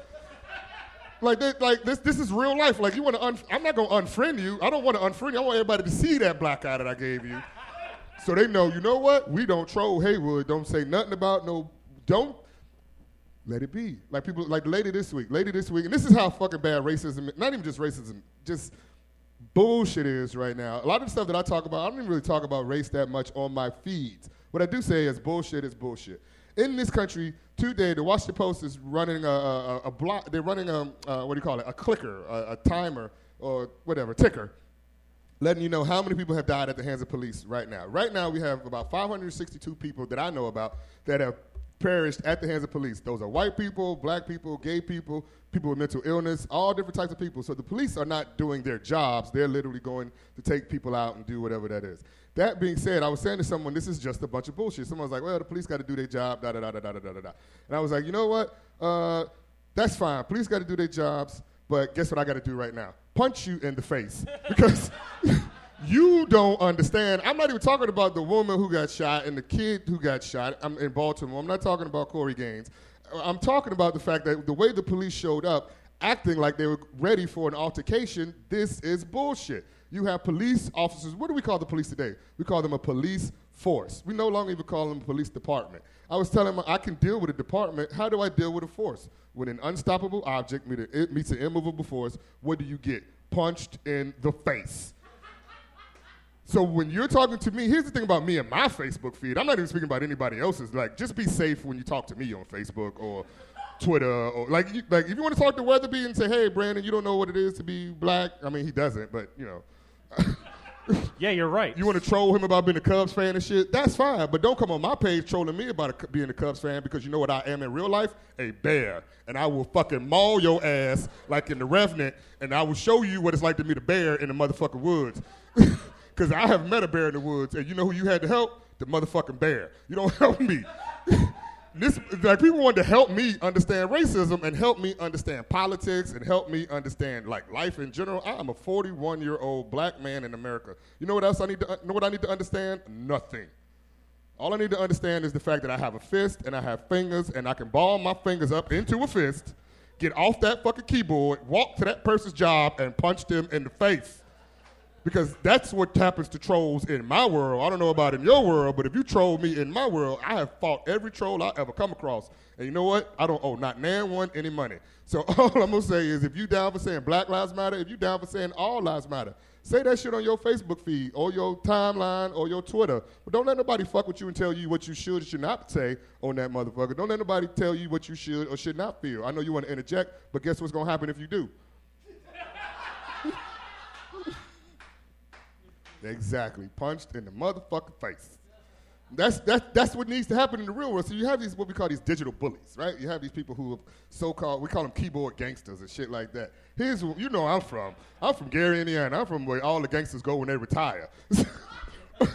This is real life. Like you want to I'm not going to unfriend you. I don't want to unfriend you. I want everybody to see that black eye that I gave you. So they know, you know what? We don't troll Haywood. Don't say nothing about don't let it be. Like people like the lady this week, and this is how fucking bad racism, not even just racism, just bullshit is right now. A lot of the stuff that I talk about, I don't even really talk about race that much on my feeds. What I do say is bullshit is bullshit. In this country, today, the Washington Post is running a block. They're running a clicker, a timer, or whatever, ticker, letting you know how many people have died at the hands of police right now. Right now, we have about 562 people that I know about that have perished at the hands of police. Those are white people, black people, gay people, people with mental illness, all different types of people. So the police are not doing their jobs. They're literally going to take people out and do whatever that is. That being said, I was saying to someone, this is just a bunch of bullshit. Someone was like, well, the police got to do their job, da-da-da-da-da-da-da-da. And I was like, you know what? That's fine. Police got to do their jobs, but guess what I got to do right now? Punch you in the face. Because you don't understand. I'm not even talking about the woman who got shot and the kid who got shot. I'm in Baltimore. I'm not talking about Corey Gaines. I'm talking about the fact that the way the police showed up, acting like they were ready for an altercation, this is bullshit. You have police officers. What do we call the police today? We call them a police force. We no longer even call them a police department. I was telling them I can deal with a department. How do I deal with a force? When an unstoppable object meets an immovable force, what do you get? Punched in the face. So when you're talking to me, here's the thing about me and my Facebook feed. I'm not even speaking about anybody else's. Like, just be safe when you talk to me on Facebook or Twitter, or like if you want to talk to Weatherby and say, hey, Brandon, you don't know what it is to be black. I mean, he doesn't, but Yeah, you're right. You want to troll him about being a Cubs fan and shit? That's fine, but don't come on my page trolling me about being a Cubs fan because you know what I am in real life? A bear. And I will fucking maul your ass like in The Revenant, and I will show you what it's like to meet a bear in the motherfucking woods. Because I have met a bear in the woods, and you know who you had to help? The motherfucking bear. You don't help me. People wanted to help me understand racism and help me understand politics and help me understand like life in general. I am a 41-year-old black man in America. You know what else I need to understand? Nothing. All I need to understand is the fact that I have a fist and I have fingers and I can ball my fingers up into a fist, get off that fucking keyboard, walk to that person's job and punch them in the face. Because that's what happens to trolls in my world. I don't know about in your world, but if you troll me in my world, I have fought every troll I ever come across. And you know what? I don't owe not nan one any money. So all I'm going to say is if you down for saying Black Lives Matter, if you down for saying all lives matter, say that shit on your Facebook feed or your timeline or your Twitter. But don't let nobody fuck with you and tell you what you should or should not say on that motherfucker. Don't let nobody tell you what you should or should not feel. I know you want to interject, but guess what's going to happen if you do? Exactly. Punched in the motherfucking face. That's what needs to happen in the real world. So you have these, what we call these digital bullies, right? You have these people who are so-called, we call them keyboard gangsters and shit like that. Here's, you know I'm from. I'm from Gary, Indiana. I'm from where all the gangsters go when they retire. The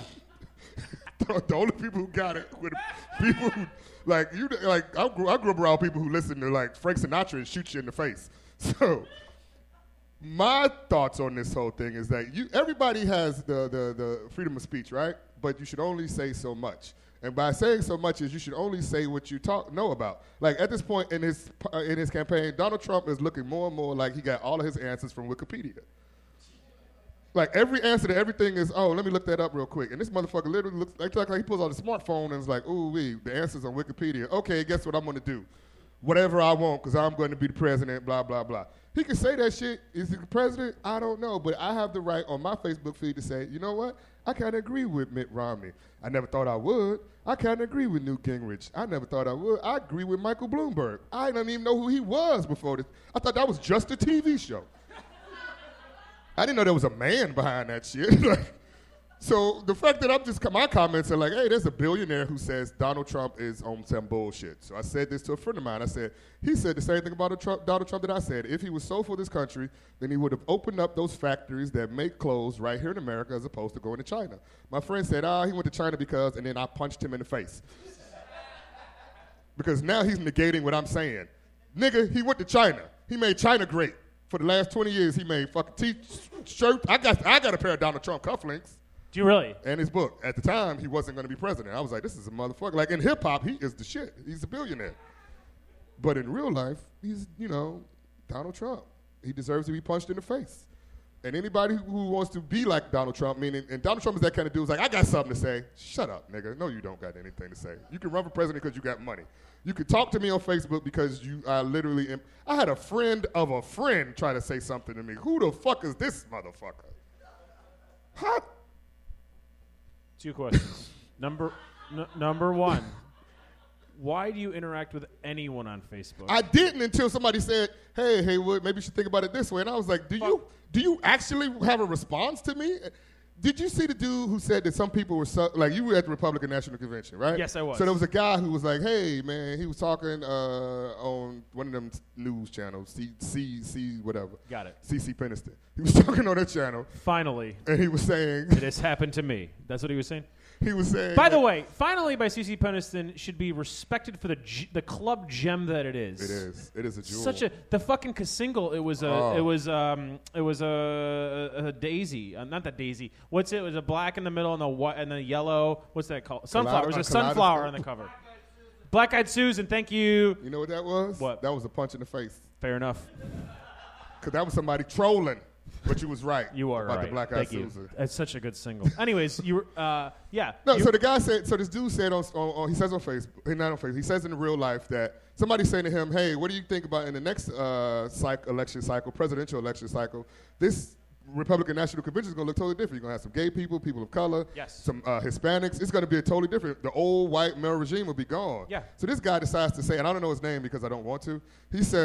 only people who got it were the people who, I grew up around people who listen to like Frank Sinatra and shoot you in the face. So my thoughts on this whole thing is that everybody has the freedom of speech, right? But you should only say so much. And by saying so much is you should only say what you know about. Like at this point in his campaign, Donald Trump is looking more and more like he got all of his answers from Wikipedia. Like every answer to everything is, oh, let me look that up real quick. And this motherfucker literally looks like he pulls out a smartphone and is like, ooh, the answer's on Wikipedia. Okay, guess what I'm going to do? Whatever I want because I'm going to be the president, blah, blah, blah. He can say that shit. Is he the president? I don't know. But I have the right on my Facebook feed to say, you know what? I kind of agree with Mitt Romney. I never thought I would. I kind of agree with Newt Gingrich. I never thought I would. I agree with Michael Bloomberg. I didn't even know who he was before this. I thought that was just a TV show. I didn't know there was a man behind that shit. So the fact that my comments are like, hey, there's a billionaire who says Donald Trump is on some bullshit. So I said this to a friend of mine. I said, he said the same thing about Donald Trump that I said. If he was so for this country, then he would have opened up those factories that make clothes right here in America as opposed to going to China. My friend said, he went to China because, and then I punched him in the face. Because now he's negating what I'm saying. Nigga, he went to China. He made China great. For the last 20 years, he made fucking t-shirts. I got a pair of Donald Trump cufflinks. Do you really? And his book. At the time, he wasn't going to be president. I was like, this is a motherfucker. Like, in hip-hop, he is the shit. He's a billionaire. But in real life, he's, Donald Trump. He deserves to be punched in the face. And anybody who wants to be like Donald Trump, and Donald Trump is that kind of dude who's like, I got something to say. Shut up, nigga. No, you don't got anything to say. You can run for president because you got money. You can talk to me on Facebook because you are literally... I had a friend of a friend try to say something to me. Who the fuck is this motherfucker? Huh? 2 questions. Number one, why do you interact with anyone on Facebook? I didn't until somebody said, hey, Haywood, maybe you should think about it this way. And I was like, do you actually have a response to me? Did you see the dude who said that some people were, you were at the Republican National Convention, right? Yes, I was. So there was a guy who was like, hey, man, he was talking on one of them news channels, C whatever. Got it. CC Peniston. He was talking on that channel. Finally. And he was saying. It has happened to me. That's what he was saying? He was saying. By the way, Finally by CC Peniston should be respected for the club gem that it is. It is. It is a jewel. The fucking single. It was a daisy. Not that daisy. What's it? It was a black in the middle and the white and the yellow. What's that called? Sunflower. It was a sunflower on the cover. Black Eyed Susan. Thank you. You know what that was? What? That was a punch in the face. Fair enough. Because that was somebody trolling. But you was right. You are about right. The Black Eyed Susan. That's such a good single. Anyways, you were, yeah. No, so the guy said, so this dude said he says on Facebook, not on Facebook, he says in real life that somebody's saying to him, hey, what do you think about in the next presidential election cycle, this Republican National Convention is going to look totally different. You're going to have some gay people of color, some Hispanics. It's going to be totally different. The old white male regime will be gone. Yeah. So this guy decides to say, and I don't know his name because I don't want to, he says,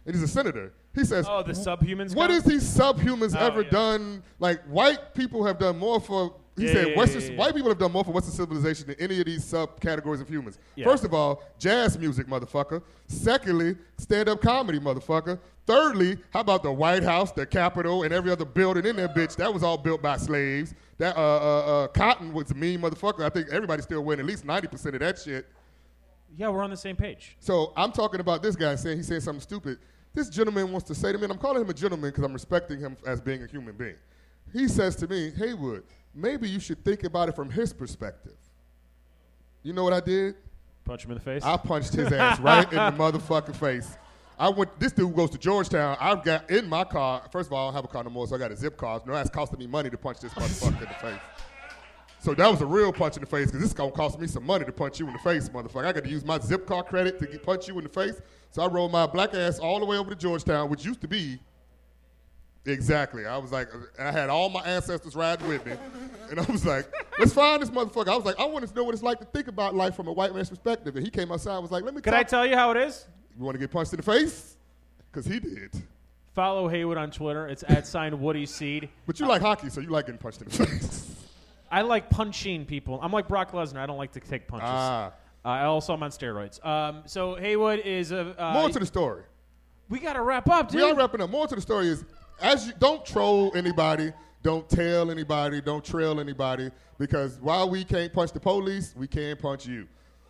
and he's a senator. He says, "Oh, the subhumans." What has these subhumans ever yeah. done? Like white people have done more for. He said, white people have done more for Western civilization than any of these subcategories of humans. Yeah. First of all, jazz music, motherfucker. Secondly, stand-up comedy, motherfucker. Thirdly, how about the White House, the Capitol, and every other building in there, bitch? That was all built by slaves. That cotton was a mean motherfucker. I think everybody's still wearing at least 90% of that shit. Yeah, we're on the same page. So I'm talking about this guy saying he's saying something stupid. This gentleman wants to say to me, and I'm calling him a gentleman because I'm respecting him as being a human being. He says to me, Haywood, maybe you should think about it from his perspective. You know what I did? Punch him in the face. I punched his ass right in the motherfucking face. This dude goes to Georgetown. I got in my car. First of all, I don't have a car no more, so I got a zip car. No, that's costing me money to punch this motherfucker in the face. So that was a real punch in the face, because this is going to cost me some money to punch you in the face, motherfucker. I got to use my zip car credit to punch you in the face. So I rolled my black ass all the way over to Georgetown, which used to be, exactly. I was like, I had all my ancestors riding with me. And I was like, let's find this motherfucker. I was like, I want to know what it's like to think about life from a white man's perspective. And he came outside and was like, let me Could I tell you how it is? You want to get punched in the face? Because he did. Follow Haywood on Twitter. It's @WoodySeed. But you like hockey, so you like getting punched in the face. I like punching people. I'm like Brock Lesnar. I don't like to take punches. I also am on steroids. So Haywood is a... More to the story. We got to wrap up, dude. We are wrapping up. More to the story is, don't troll anybody, don't tell anybody, don't trail anybody, because while we can't punch the police, we can punch you.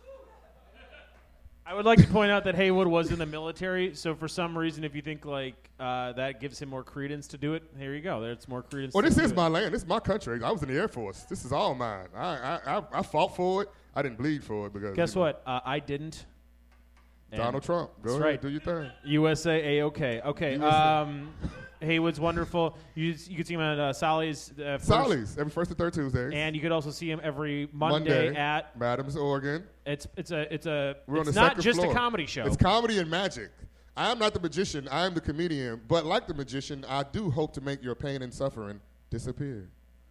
I would like to point out that Haywood was in the military, so for some reason, if you think like that gives him more credence to do it, here you go. There's more credence. Well, this is my land. This is my country. I was in the Air Force. This is all mine. I fought for it. I didn't bleed for it because. Guess what? I didn't. Donald Trump. Go ahead, right. Do your thing. USA A-OK. Okay. USA. Haywood's wonderful. You can see him at Sally's. Sally's every first and third Tuesdays. And you could also see him every Monday at Madams, Oregon. It's We're on the not second just floor. a comedy show. It's comedy and magic. I am not the magician. I am the comedian. But like the magician, I do hope to make your pain and suffering disappear.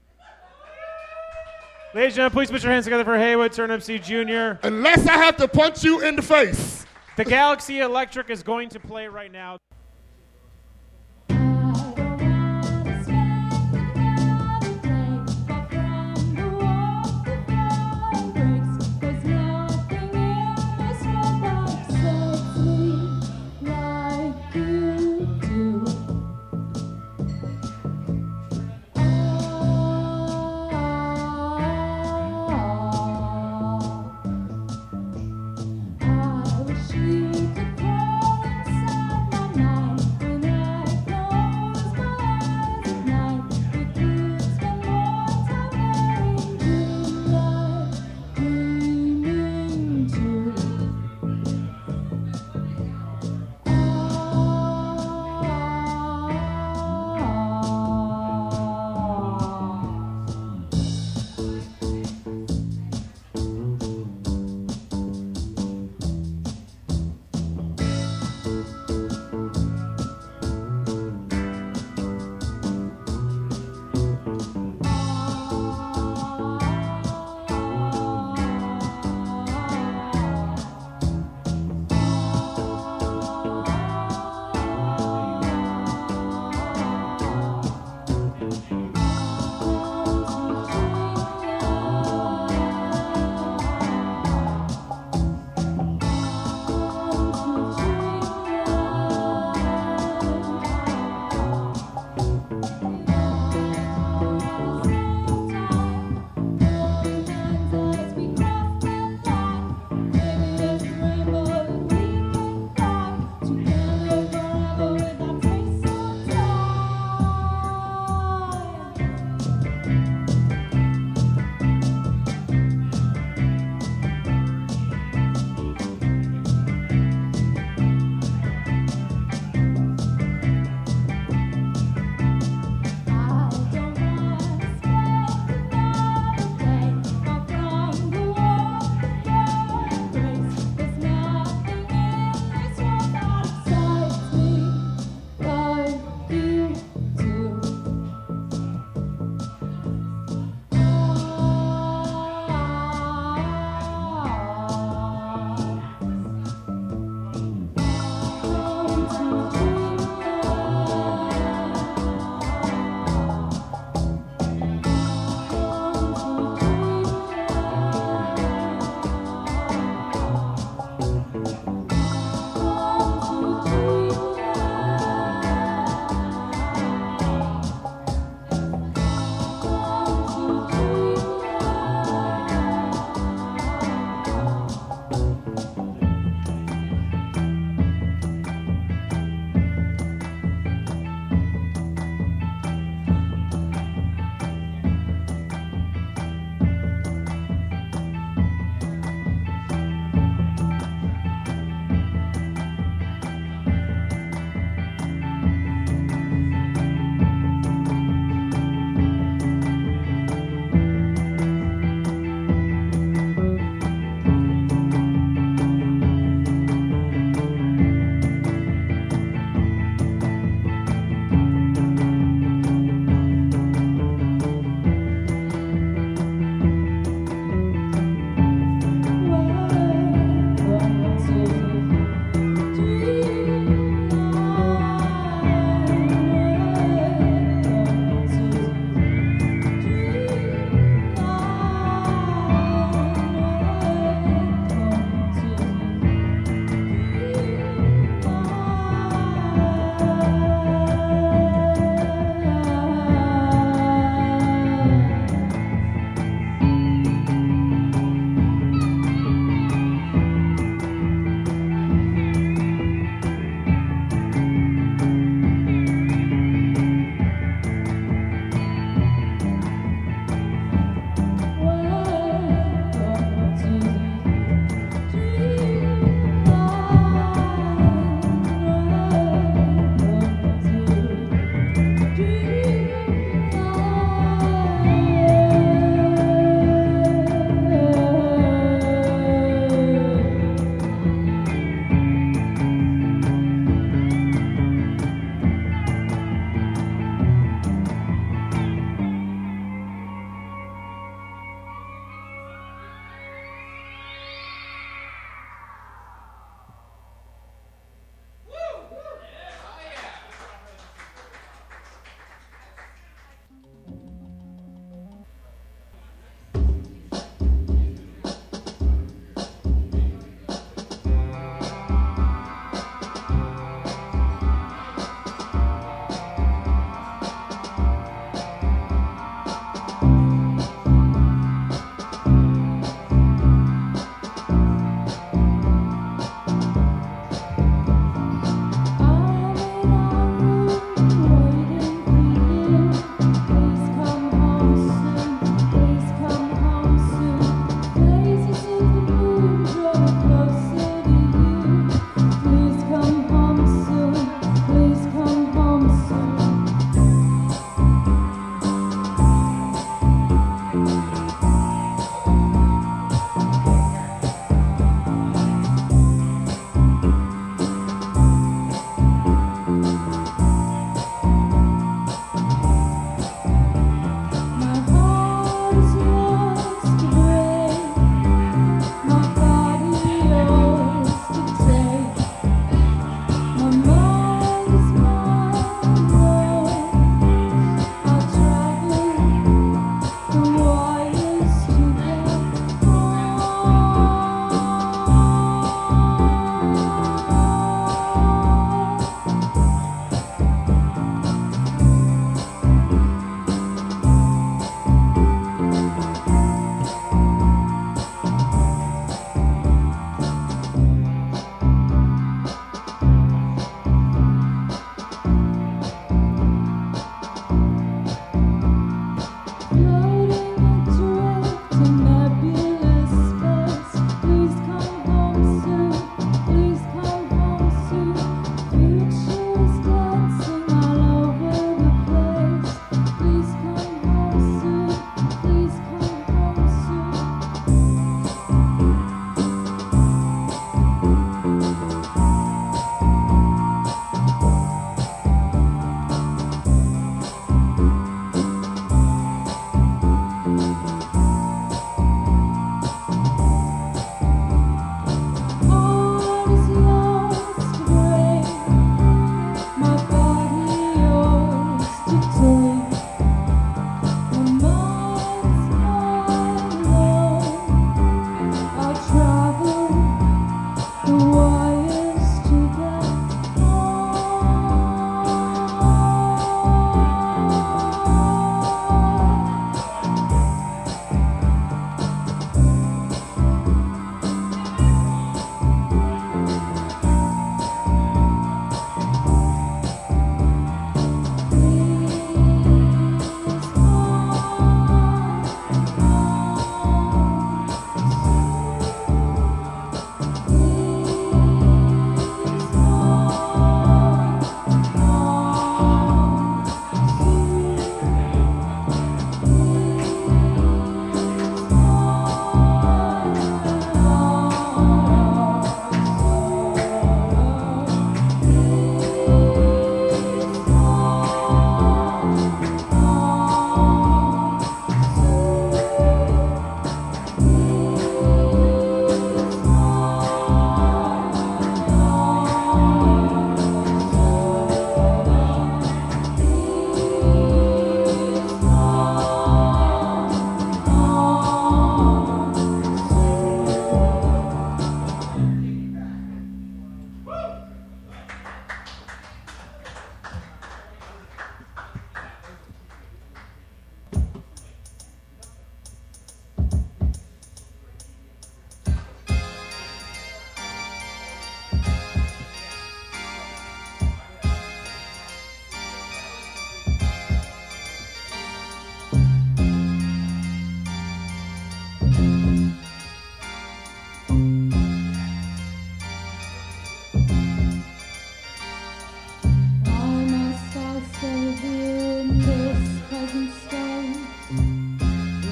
Ladies and gentlemen, please put your hands together for Haywood Turnipseed Jr. Unless I have to punch you in the face. The Galaxy Electric is going to play right now. Night.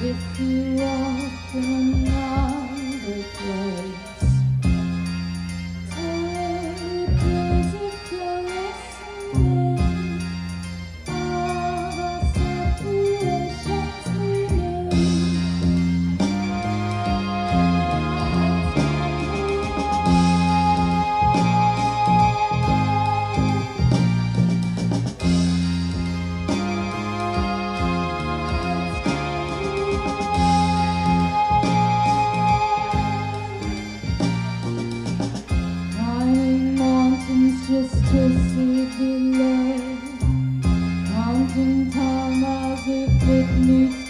if you walk in another place. Tell me please if you're listening. All the separations we knew. Climbing mountains just to see below. Counting time as if it needs